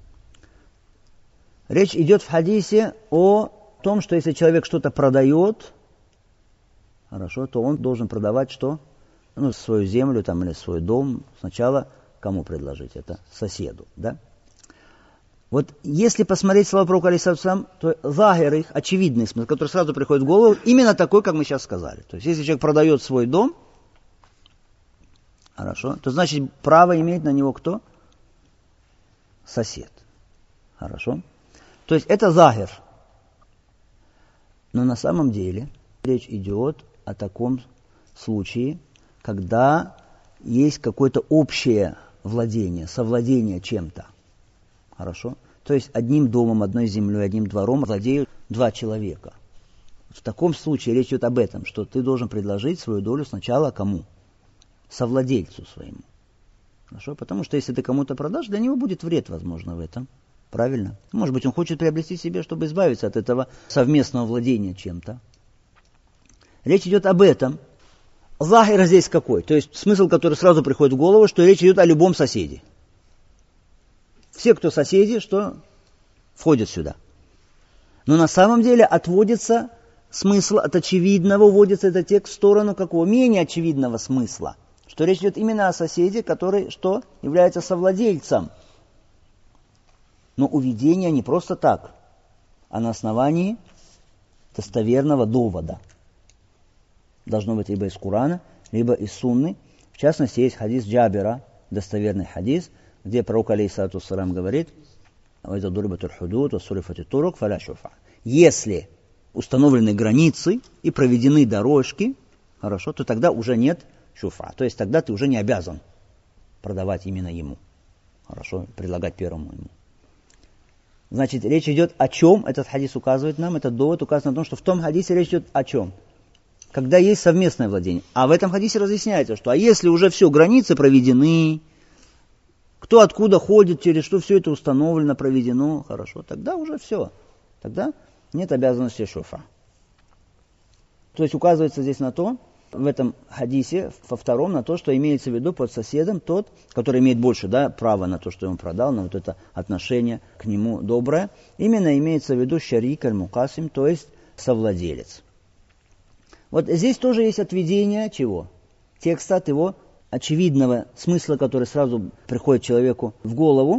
Речь идет в хадисе о том, что если человек что-то продает, хорошо, то он должен продавать что? Свою землю там, или свой дом. Сначала кому предложить это? Соседу. Да? Вот если посмотреть слова пророка, алейхиссалям, то захир их, очевидный смысл, который сразу приходит в голову, именно такой, как мы сейчас сказали. То есть если человек продает свой дом, хорошо, то значит право имеет на него кто? Сосед. Хорошо? То есть это захир. Но на самом деле речь идет о таком случае, когда есть какое-то общее владение, совладение чем-то. Хорошо? То есть одним домом, одной землей, одним двором владеют два человека. В таком случае речь идет об этом, что ты должен предложить свою долю сначала кому? Совладельцу своему. Хорошо? Потому что если ты кому-то продашь, для него будет вред, возможно, в этом. Правильно? Может быть, он хочет приобрести себе, чтобы избавиться от этого совместного владения чем-то. Речь идет об этом. Захир здесь какой? То есть смысл, который сразу приходит в голову, что речь идет о любом соседе. Все, кто соседи, что входят сюда. Но на самом деле отводится смысл от очевидного, уводится этот текст в сторону какого? Менее очевидного смысла. Что речь идет именно о соседе, который что? Является совладельцем. Но уведение не просто так, а на основании достоверного довода. Должно быть либо из Корана, либо из Сунны. В частности, есть хадис Джабира, достоверный хадис, где пророк, алейхиссалату вассалям, говорит: если установлены границы и проведены дорожки, хорошо, то тогда уже нет шуфа. То есть тогда ты уже не обязан продавать именно ему. Хорошо, предлагать первому ему. Значит, речь идет о чем? Этот хадис указывает нам, этот довод указывает на том, что в том хадисе речь идет о чем? Когда есть совместное владение. А в этом хадисе разъясняется, что если уже все, границы проведены, кто откуда ходит, через что все это установлено, проведено, хорошо, тогда уже все. Тогда нет обязанности шуфа. То есть указывается здесь на то, в этом хадисе, во втором, на то, что имеется в виду под соседом тот, который имеет больше права на то, что ему продал, на вот это отношение к нему доброе. Именно имеется в виду шарик аль-мукасим, то есть совладелец. Вот здесь тоже есть отведение чего? Текста от его очевидного смысла, который сразу приходит человеку в голову,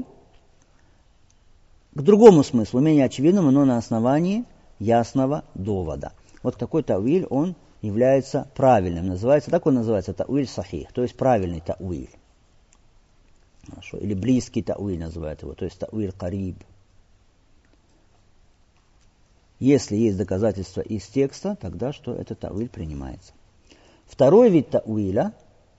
к другому смыслу, менее очевидному, но на основании ясного довода. Вот такой тауиль, он является правильным. Так он называется тауиль сахих, то есть правильный тауиль. Хорошо. Или близкий тауиль называют его, то есть тауиль кариб. Если есть доказательства из текста, тогда что этот тауиль принимается. Второй вид тауиля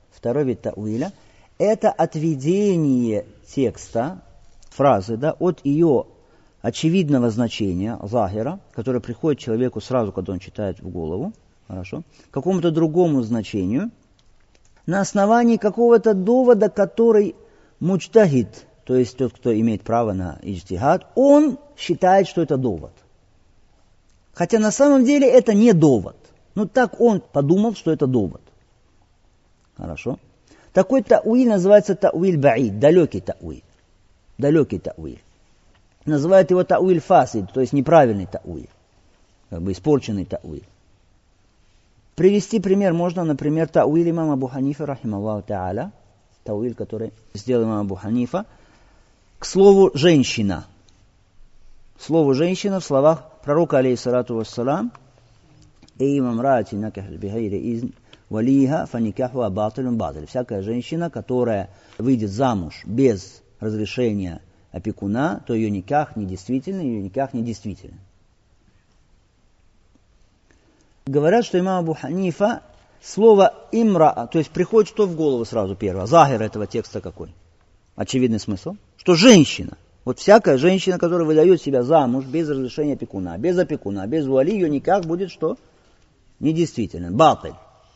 – это отведение текста, фразы, от ее очевидного значения, захира, которое приходит человеку сразу, когда он читает в голову, хорошо, к какому-то другому значению, на основании какого-то довода, который муджтахид, то есть тот, кто имеет право на иджтихад, он считает, что это довод. Хотя на самом деле это не довод. Ну так он подумал, что это довод. Хорошо. Такой та'уиль называется та'уиль ба'ид, далекий та'уиль. Далекий та'уиль. Называют его та'уиль фасид, то есть неправильный та'уиль. Как бы испорченный та'уиль. Привести пример можно, например, та'уиль имама Абу Ханифа, рахималлаху та'аля. Та'уиль, который сделал имам Абу Ханифа. К слову «женщина». Слово «женщина» в словах пророка, алейхиссалату вассалам, «Эймам раати наках бихайри изн валиха фаникахва батилун батиль». Всякая женщина, которая выйдет замуж без разрешения опекуна, то ее никах недействителен, ее никах недействителен. Говорят, что имам Абу Ханифа слово «имра», то есть приходит что в голову сразу первое? Захир этого текста какой? Очевидный смысл. Что женщина. Вот всякая женщина, которая выдает себя замуж без разрешения опекуна, без вуали, ее никак будет что? Недействителен. Батиль.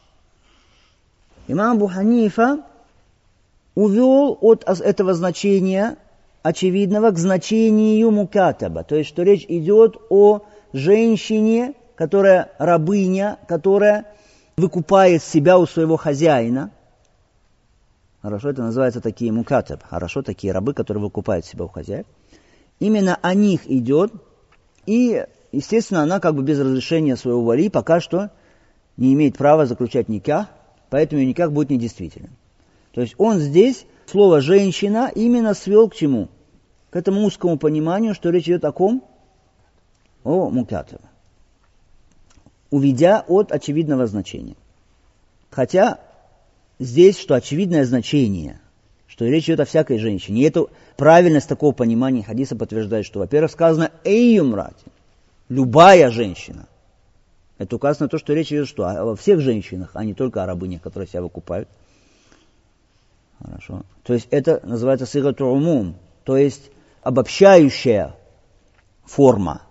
Имам Абу Ханифа увел от этого значения очевидного к значению мукатаба. То есть, что речь идет о женщине, которая рабыня, которая выкупает себя у своего хозяина. Хорошо, это называется такие мукатаб. Хорошо, такие рабы, которые выкупают себя у хозяев. Именно о них идет. И, естественно, она как бы без разрешения своего вали пока что не имеет права заключать никах, поэтому ее никах будет недействителен. То есть он здесь слово «женщина» именно свел к чему? К этому узкому пониманию, что речь идет о ком? О мукатаб. Уведя от очевидного значения. Хотя здесь, что очевидное значение, что речь идет о всякой женщине. И эту правильность такого понимания хадиса подтверждает, что, во-первых, сказано «эйюмрати», любая женщина. Это указано на то, что речь идет что? О всех женщинах, а не только о рабынях, которые себя выкупают. Хорошо. То есть это называется сигату умум, то есть обобщающая форма.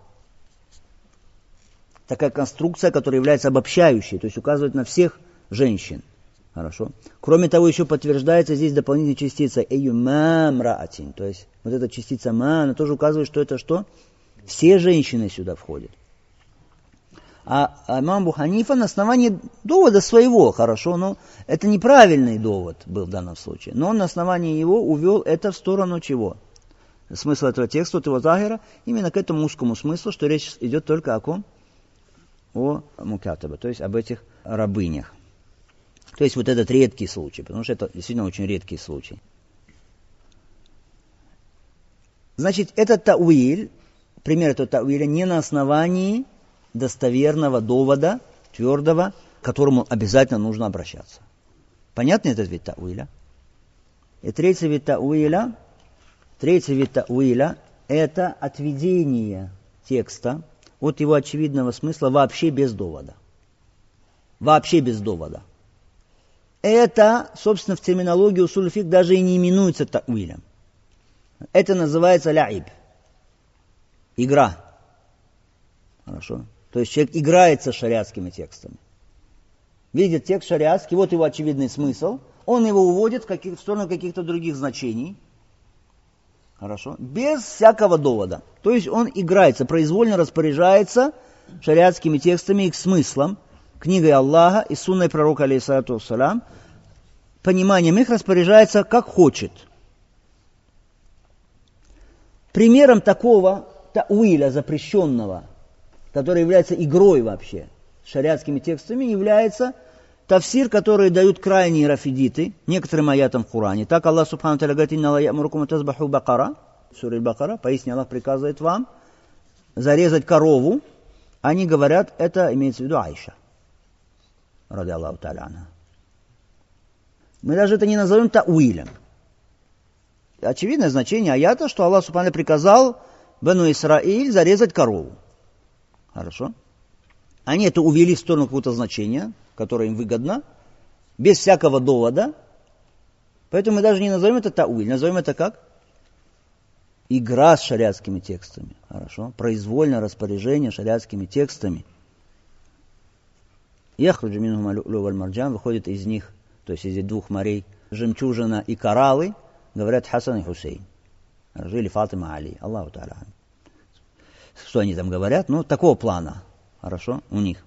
Такая конструкция, которая является обобщающей, то есть указывает на всех женщин. Хорошо. Кроме того, еще подтверждается здесь дополнительная частица «эйюмамраатин», то есть вот эта частица «ма», она тоже указывает, что это что? Все женщины сюда входят. А имам Абу Ханифа на основании довода своего, хорошо, но это неправильный довод был в данном случае, но он на основании его увел это в сторону чего? Смысл этого текста, от его захира, именно к этому узкому смыслу, что речь идет только о ком? О мукатаба, то есть об этих рабынях. То есть вот этот редкий случай, потому что это действительно очень редкий случай. Значит, этот тауиль, пример этого тауиля не на основании достоверного довода, твердого, к которому обязательно нужно обращаться. Понятно этот вид тауиля? И третий вид тауиля это отведение текста от его очевидного смысла вообще без довода. Вообще без довода. Это, собственно, в терминологии усуль фик даже и не именуется тауилем. Это называется ляиб. Игра. Хорошо. То есть человек играется шариатскими текстами. Видит текст шариатский, вот его очевидный смысл, он его уводит в сторону каких-то других значений. Хорошо. Без всякого довода. То есть он играется, произвольно распоряжается шариатскими текстами и их смыслом, книгой Аллаха и сунной пророка, алейхиссалату вассалям, пониманием их распоряжается как хочет. Примером такого тауиля запрещенного, который является игрой вообще шариатскими текстами, является тафсир, который дают крайние рафидиты некоторым аятам в Коране. Так Аллах субхану ва тааля говорит: «Инна ла я'мурукум тазбаху бакара». Сура Аль-Бакара, поясни, Аллах приказывает вам зарезать корову. Они говорят, это имеется в виду Айша, ради Аллаху тааля анха. Мы даже это не назовем тауилем. Очевидное значение аята, что Аллах субхану ва тааля приказал Бану Исраиль зарезать корову. Хорошо. Они это увели в сторону какого-то значения, которое им выгодно, без всякого довода. Поэтому мы даже не назовем это тауиль, назовем это как? Игра с шариатскими текстами. Хорошо. Произвольное распоряжение шариатскими текстами. Яхруджу минхум лю валь марджан, выходит из них, то есть из двух морей, жемчужина и кораллы, говорят Хасан и Хусейн. Или Фатима Али. Аллаху та'аля. Что они там говорят? Ну, такого плана. Хорошо? У них.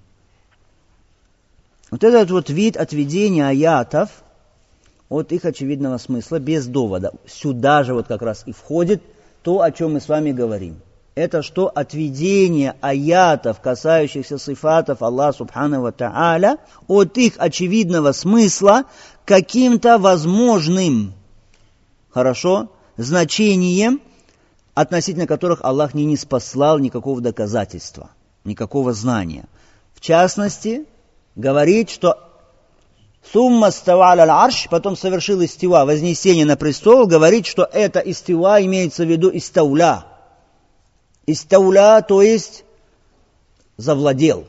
Вот этот вот вид отведения аятов от их очевидного смысла без довода. Сюда же вот как раз и входит то, о чем мы с вами говорим. Это что? Отведение аятов, касающихся сифатов Аллаха Субхану ва Та'аля, от их очевидного смысла каким-то возможным, хорошо, значением, относительно которых Аллах не ниспослал никакого доказательства, никакого знания. В частности, говорит, что «Сумма става аля аль-арш», потом совершил истива, вознесение на престол, говорит, что это истива имеется в виду истауля. Истауля, то есть завладел.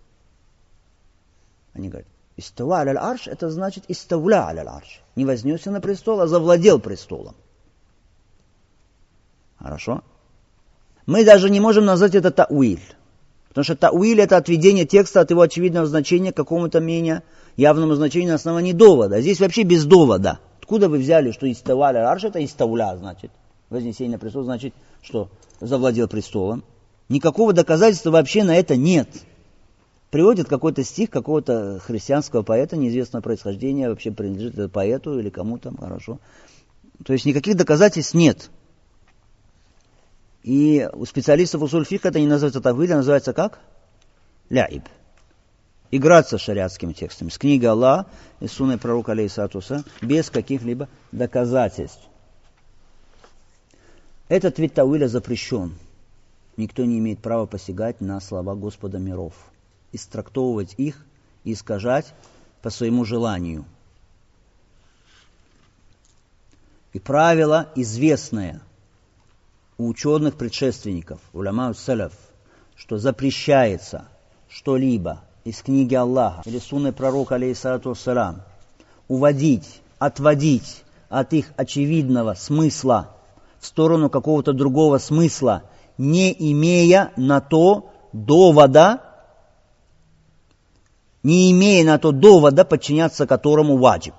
Они говорят, истава аля аль-арш, это значит истауля аля аль-арш. Не вознесся на престол, а завладел престолом. Хорошо? Мы даже не можем назвать это та'уиль. Потому что та'уиль – это отведение текста от его очевидного значения к какому-то менее явному значению на основании довода. А здесь вообще без довода. Откуда вы взяли, что истава аля аль-арш – это истауля, значит. Вознесение на престол, значит, что завладел престолом. Никакого доказательства вообще на это нет. Приводит какой-то стих какого-то христианского поэта, неизвестного происхождения, вообще принадлежит это поэту или кому-то, хорошо. То есть никаких доказательств нет. И у специалистов усуль фикх это не называется тавиль, а называется как? Ляиб. Играться с шариатскими текстами, с книгой Аллаха и сунной пророка алейхиссалату вассалям, без каких-либо доказательств. Этот вид тауиля запрещен. Никто не имеет права посягать на слова Господа миров, истрактовывать их и искажать по своему желанию. И правило известное у ученых предшественников, уляма салаф, что запрещается что-либо из книги Аллаха или сунны пророка алейхиссалату вассалям уводить, отводить от их очевидного смысла в сторону какого-то другого смысла, не имея на то довода, подчиняться которому ваджиб.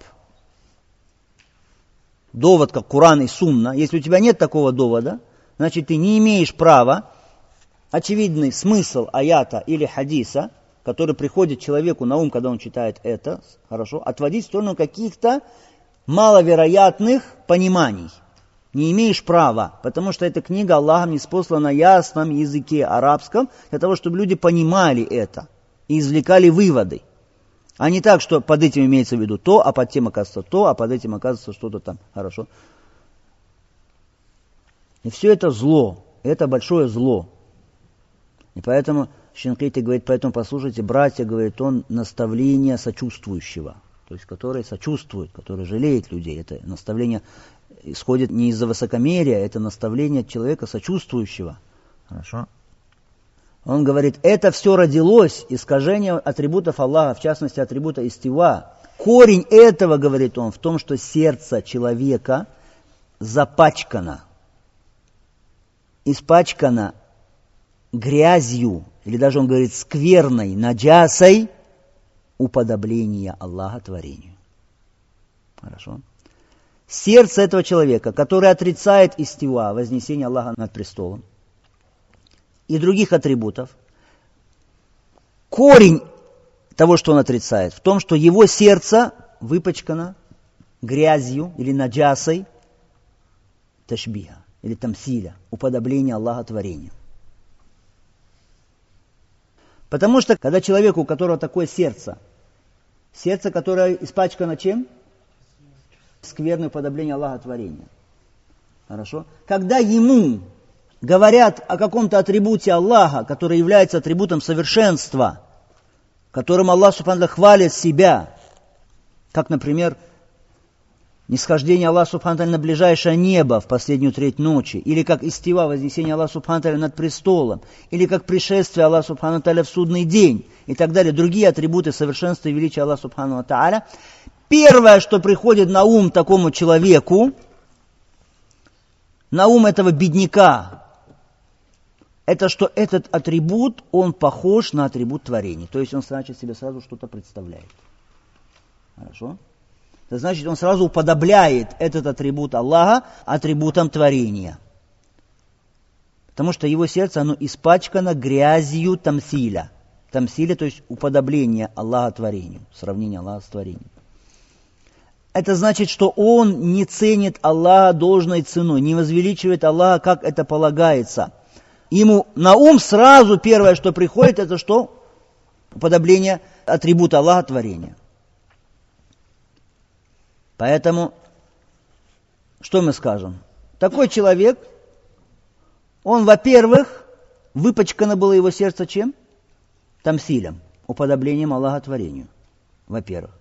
Довод, как Коран и Сунна. Если у тебя нет такого довода, значит, ты не имеешь права очевидный смысл аята или хадиса, который приходит человеку на ум, когда он читает это, хорошо, отводить в сторону каких-то маловероятных пониманий. Не имеешь права, потому что эта книга Аллахом ниспослана на ясном языке арабском, для того, чтобы люди понимали это и извлекали выводы. А не так, что под этим имеется в виду то, а под тем оказывается то, а под этим оказывается что-то там. Хорошо. И все это зло, это большое зло. И поэтому Шинкити говорит, поэтому послушайте, братья, говорит он, наставление сочувствующего, то есть который сочувствует, который жалеет людей. Это наставление исходит не из-за высокомерия, это наставление человека сочувствующего. Хорошо. Он говорит, это все родилось, искажение атрибутов Аллаха, в частности атрибута истива. Корень этого, говорит он, в том, что сердце человека запачкано, испачкано грязью, или даже он говорит скверной, наджасой, уподобления Аллаха творению. Хорошо. Сердце этого человека, который отрицает истива, вознесение Аллаха над престолом, и других атрибутов, корень того, что он отрицает, в том, что его сердце выпачкано грязью или наджасой ташбиха, или тамсиля, уподобления Аллаха творению. Потому что, когда человеку, у которого такое сердце, которое испачкано чем? Скверное уподобление Аллаха творения. Хорошо? Когда ему говорят о каком-то атрибуте Аллаха, который является атрибутом совершенства, которым Аллах Субхану хвалит себя, как, например, нисхождение Аллаха Субхану на ближайшее небо в последнюю треть ночи, или как истива, вознесение Аллаха Субхану над престолом, или как пришествие Аллаха Субхану в судный день, и так далее, другие атрибуты совершенства и величия Аллаха Субхану Тааля, первое, что приходит на ум такому человеку, на ум этого бедняка, это что этот атрибут, он похож на атрибут творения. То есть он, значит, себе сразу что-то представляет. Хорошо? Это значит, он сразу уподобляет этот атрибут Аллаха атрибутом творения. Потому что его сердце, оно испачкано грязью тамсиля. Тамсиля, то есть уподобление Аллаха творению, сравнение Аллаха с творением. Это значит, что он не ценит Аллаха должной ценой, не возвеличивает Аллаха, как это полагается. Ему на ум сразу первое, что приходит, это что? Уподобление атрибута Аллаха творения. Поэтому, что мы скажем? Такой человек, он, во-первых, выпачкано было его сердце чем? Тамсилем, уподоблением Аллаха творению, во-первых.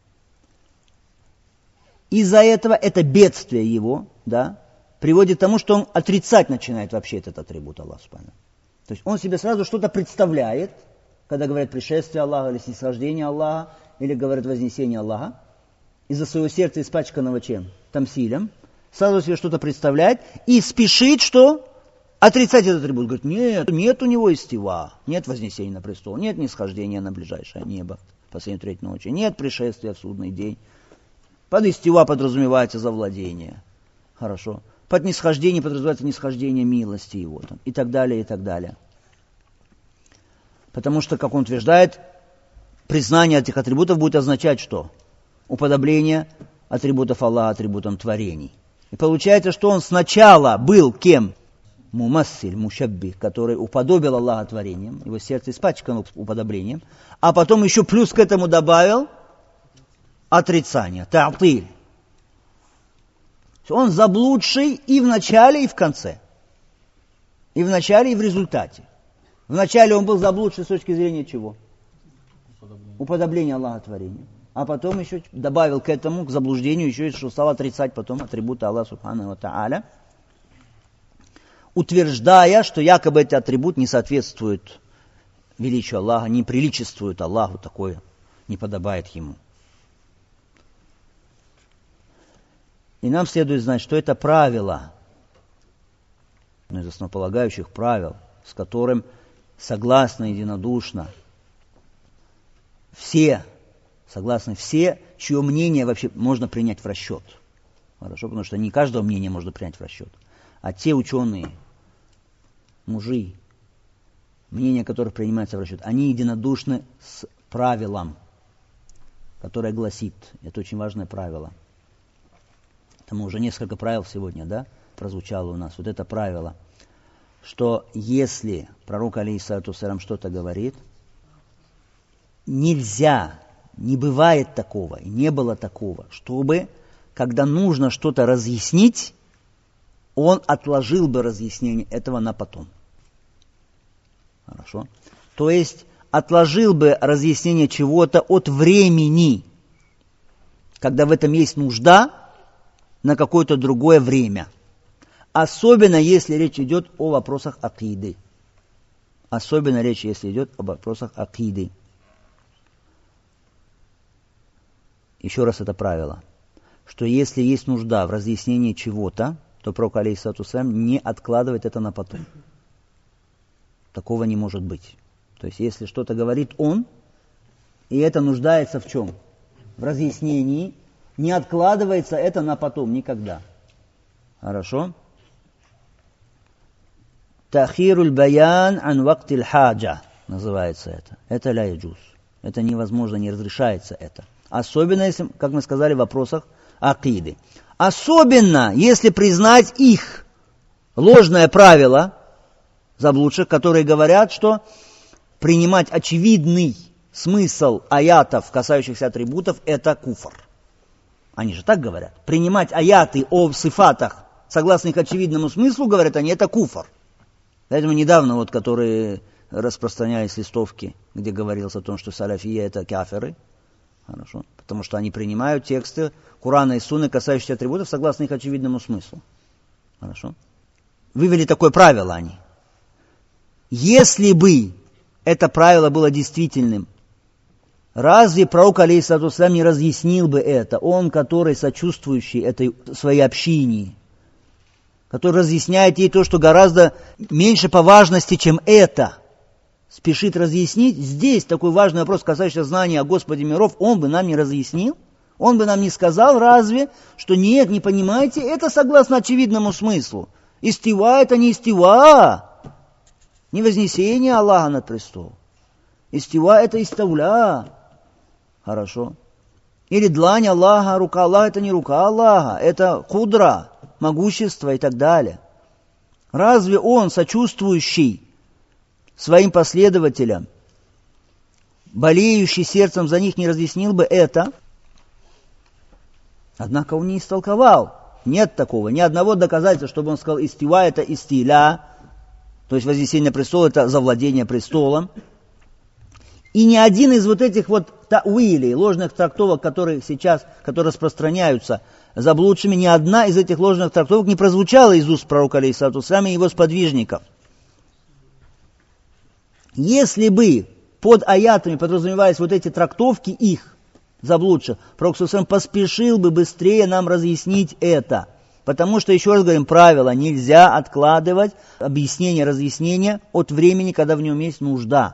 Из-за этого это бедствие его, да, приводит к тому, что он отрицать начинает вообще этот атрибут Аллаха. То есть он себе сразу что-то представляет, когда говорят пришествие Аллаха, или снисхождение Аллаха, или говорят вознесение Аллаха, из-за своего сердца испачканного чем? Тамсилем, сразу себе что-то представляет и спешит, что? Отрицать этот атрибут. Говорит, нет у него истива, нет вознесения на престол, нет нисхождения на ближайшее небо в последнюю треть ночи, нет пришествия в судный день. Под истива подразумевается завладение. Хорошо. Под нисхождение подразумевается нисхождение милости его. Там, и так далее, и так далее. Потому что, как он утверждает, признание этих атрибутов будет означать что? Уподобление атрибутов Аллаха атрибутам творений. И получается, что он сначала был кем? Мумассиль, мушаббих, который уподобил Аллаха творением, его сердце испачкано уподоблением, а потом еще плюс к этому добавил отрицание, та'тиль. Он заблудший и в начале, и в конце. И в начале, и в результате. В начале он был заблудший с точки зрения чего? Уподобление Аллаха творению. А потом еще добавил к этому, к заблуждению, еще что стал отрицать потом атрибуты Аллаха субхану ва та'аля, утверждая, что якобы этот атрибут не соответствует величию Аллаха, не приличествует Аллаху, такое не подобает ему. И нам следует знать, что это правило, одно из основополагающих правил, с которым согласно единодушно все, чье мнение вообще можно принять в расчет. Хорошо, потому что не каждого мнения можно принять в расчет. А те ученые, мужи, мнения которых принимаются в расчет, они единодушны с правилом, которое гласит, это очень важное правило. Там уже несколько правил сегодня, да, прозвучало у нас. Вот это правило, что если пророк алейхиссалату вассалям что-то говорит, нельзя, не бывает такого, и не было такого, чтобы, когда нужно что-то разъяснить, он отложил бы разъяснение этого на потом. Хорошо? То есть отложил бы разъяснение чего-то от времени, когда в этом есть нужда, на какое-то другое время. Особенно если речь идет о вопросах акиды. Особенно речь, если идет об вопросах акиды. Еще раз это правило, что если есть нужда в разъяснении чего-то, то пророк алейхиссалату вассалям не откладывает это на потом. Такого не может быть. То есть, если что-то говорит он, и это нуждается в чем? В разъяснении, не откладывается это на потом никогда. Хорошо? Тахируль баян ан вактиль хаджа называется это. Это ля яджуз. Это невозможно, не разрешается это. Особенно, если, как мы сказали, в вопросах акиды. Особенно, если признать их ложное правило заблудших, которые говорят, что принимать очевидный смысл аятов, касающихся атрибутов, это куфр. Они же так говорят. Принимать аяты о сифатах, согласно их очевидному смыслу, говорят они, это куфр. Поэтому недавно, вот, которые распространялись листовки, где говорилось о том, что салафия это кафиры, хорошо, потому что они принимают тексты Корана и Сунны, касающиеся атрибутов, согласно их очевидному смыслу. Хорошо. Вывели такое правило они. Если бы это правило было действительным, разве пророк алейхиссалату вассалям не разъяснил бы это? Он, который сочувствующий этой своей общине, который разъясняет ей то, что гораздо меньше по важности, чем это, спешит разъяснить. Здесь такой важный вопрос, касающийся знания о Господе миров, он бы нам не разъяснил? Он бы нам не сказал, разве, что нет, не понимаете, это согласно очевидному смыслу. Истива это не истива. Не вознесение Аллаха над престолом. Истива – это иставля. Хорошо. Или длань Аллаха, рука Аллаха – это не рука Аллаха, это кудра, могущество и так далее. Разве он, сочувствующий своим последователям, болеющий сердцем за них, не разъяснил бы это? Однако он не истолковал. Нет такого, ни одного доказательства, чтобы он сказал, истива – это истиля, то есть вознесение на престол – это завладение престолом. И ни один из вот этих вот тауилей, ложных трактовок, которые распространяются заблудшими, ни одна из этих ложных трактовок не прозвучала из уст пророка алейхиссалату вассалям и его сподвижников. Если бы под аятами подразумевались вот эти трактовки их, заблудших, пророк ﷺ поспешил бы быстрее нам разъяснить это. Потому что, еще раз говорим, правило, нельзя откладывать объяснение, разъяснение от времени, когда в нем есть нужда.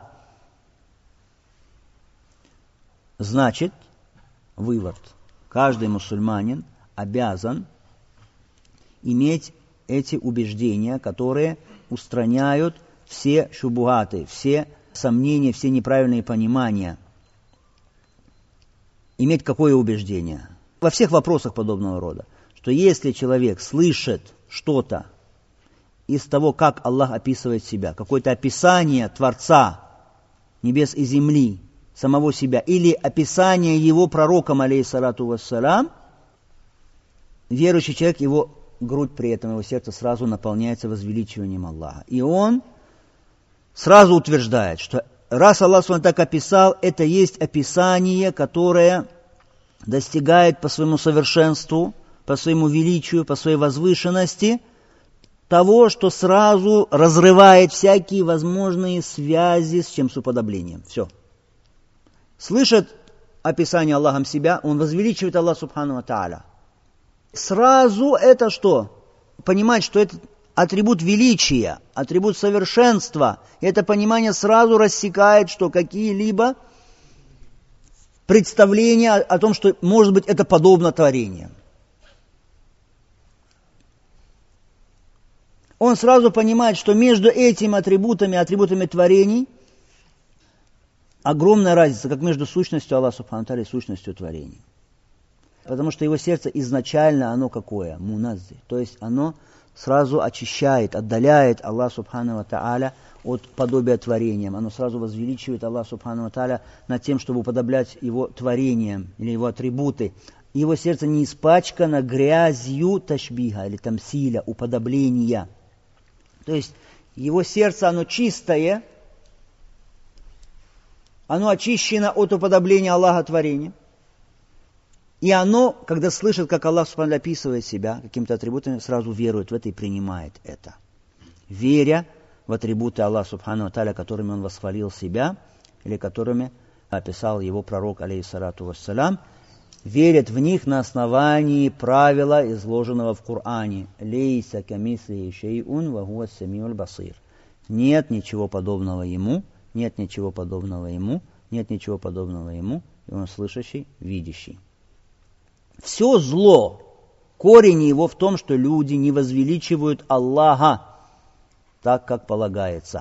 Значит, вывод. Каждый мусульманин обязан иметь эти убеждения, которые устраняют все шубугаты, все сомнения, все неправильные понимания. Иметь какое убеждение? Во всех вопросах подобного рода. Что если человек слышит что-то из того, как Аллах описывает себя, какое-то описание Творца небес и земли, самого себя, или описание его пророком, алейхиссалату вассалям, верующий человек, его грудь при этом, его сердце сразу наполняется возвеличиванием Аллаха. И он сразу утверждает, что раз Аллах так описал, это есть описание, которое достигает по своему совершенству, по своему величию, по своей возвышенности того, что сразу разрывает всякие возможные связи с чем с уподоблением. Все. Слышит описание Аллахом себя, он возвеличивает Аллах субхану ва тааля. Сразу это что? Понимать, что это атрибут величия, атрибут совершенства. И это понимание сразу рассекает, что какие-либо представления о том, что, может быть, это подобно творениям. Он сразу понимает, что между этими атрибутами творений, огромная разница, как между сущностью Аллаха субхану ва тааля и сущностью творений. Потому что его сердце изначально, оно какое? Муназзи. То есть оно сразу очищает, отдаляет Аллах субхану ва тааля от подобия творениям. Оно сразу возвеличивает Аллах субхану ва тааля над тем, чтобы уподоблять его творениям или его атрибуты. Его сердце не испачкано грязью ташбиха или тамсиля, уподобления. То есть его сердце, оно чистое, оно очищено от уподобления Аллаха творения. И оно, когда слышит, как Аллах субхану ва тааля описывает себя какими-то атрибутами, сразу верует в это и принимает это. Веря в атрибуты Аллаха субхану ва тааля, которыми он восхвалил себя, или которыми описал его пророк, алейхиссалату вассалям, верят в них на основании правила, изложенного в Коране. «Лейса камислихи шей'ун ва хуа ас-сами'уль басир». Нет ничего подобного ему, нет ничего подобного ему, нет ничего подобного ему, и он слышащий, видящий. Все зло, корень его в том, что люди не возвеличивают Аллаха так, как полагается.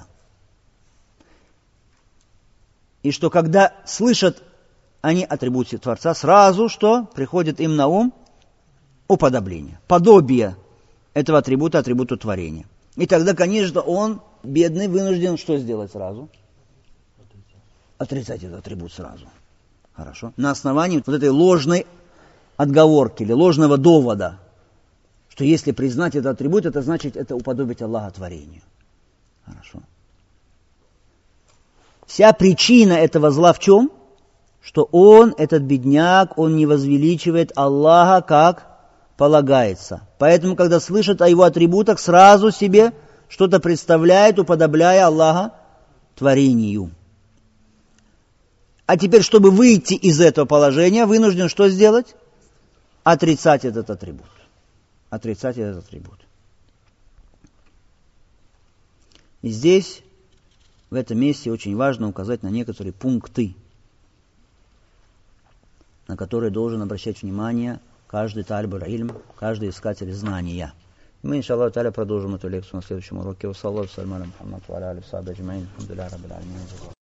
И что когда слышат они атрибуты Творца, сразу что приходит им на ум? Уподобление, подобие этого атрибута атрибуту творения. И тогда, конечно, он, бедный, вынужден что сделать сразу? Отрицать этот атрибут сразу. Хорошо. На основании вот этой ложной отговорки или ложного довода, что если признать этот атрибут, это значит это уподобить Аллаха творению. Хорошо. Вся причина этого зла в чем? Что он, этот бедняк, он не возвеличивает Аллаха, как полагается. Поэтому, когда слышит о его атрибутах, сразу себе что-то представляет, уподобляя Аллаха творению. А теперь, чтобы выйти из этого положения, вынужден что сделать? Отрицать этот атрибут. Отрицать этот атрибут. И здесь, в этом месте, очень важно указать на некоторые пункты, на которые должен обращать внимание каждый талиб аль-илм, каждый искатель знания. Мы, иншаллаху та'аля, продолжим эту лекцию на следующем уроке. Вассалаллаху саляму аля Мухаммад ва аля алихи ва сахбихи аджмаин. Алхамдулиллахи раббил аламин.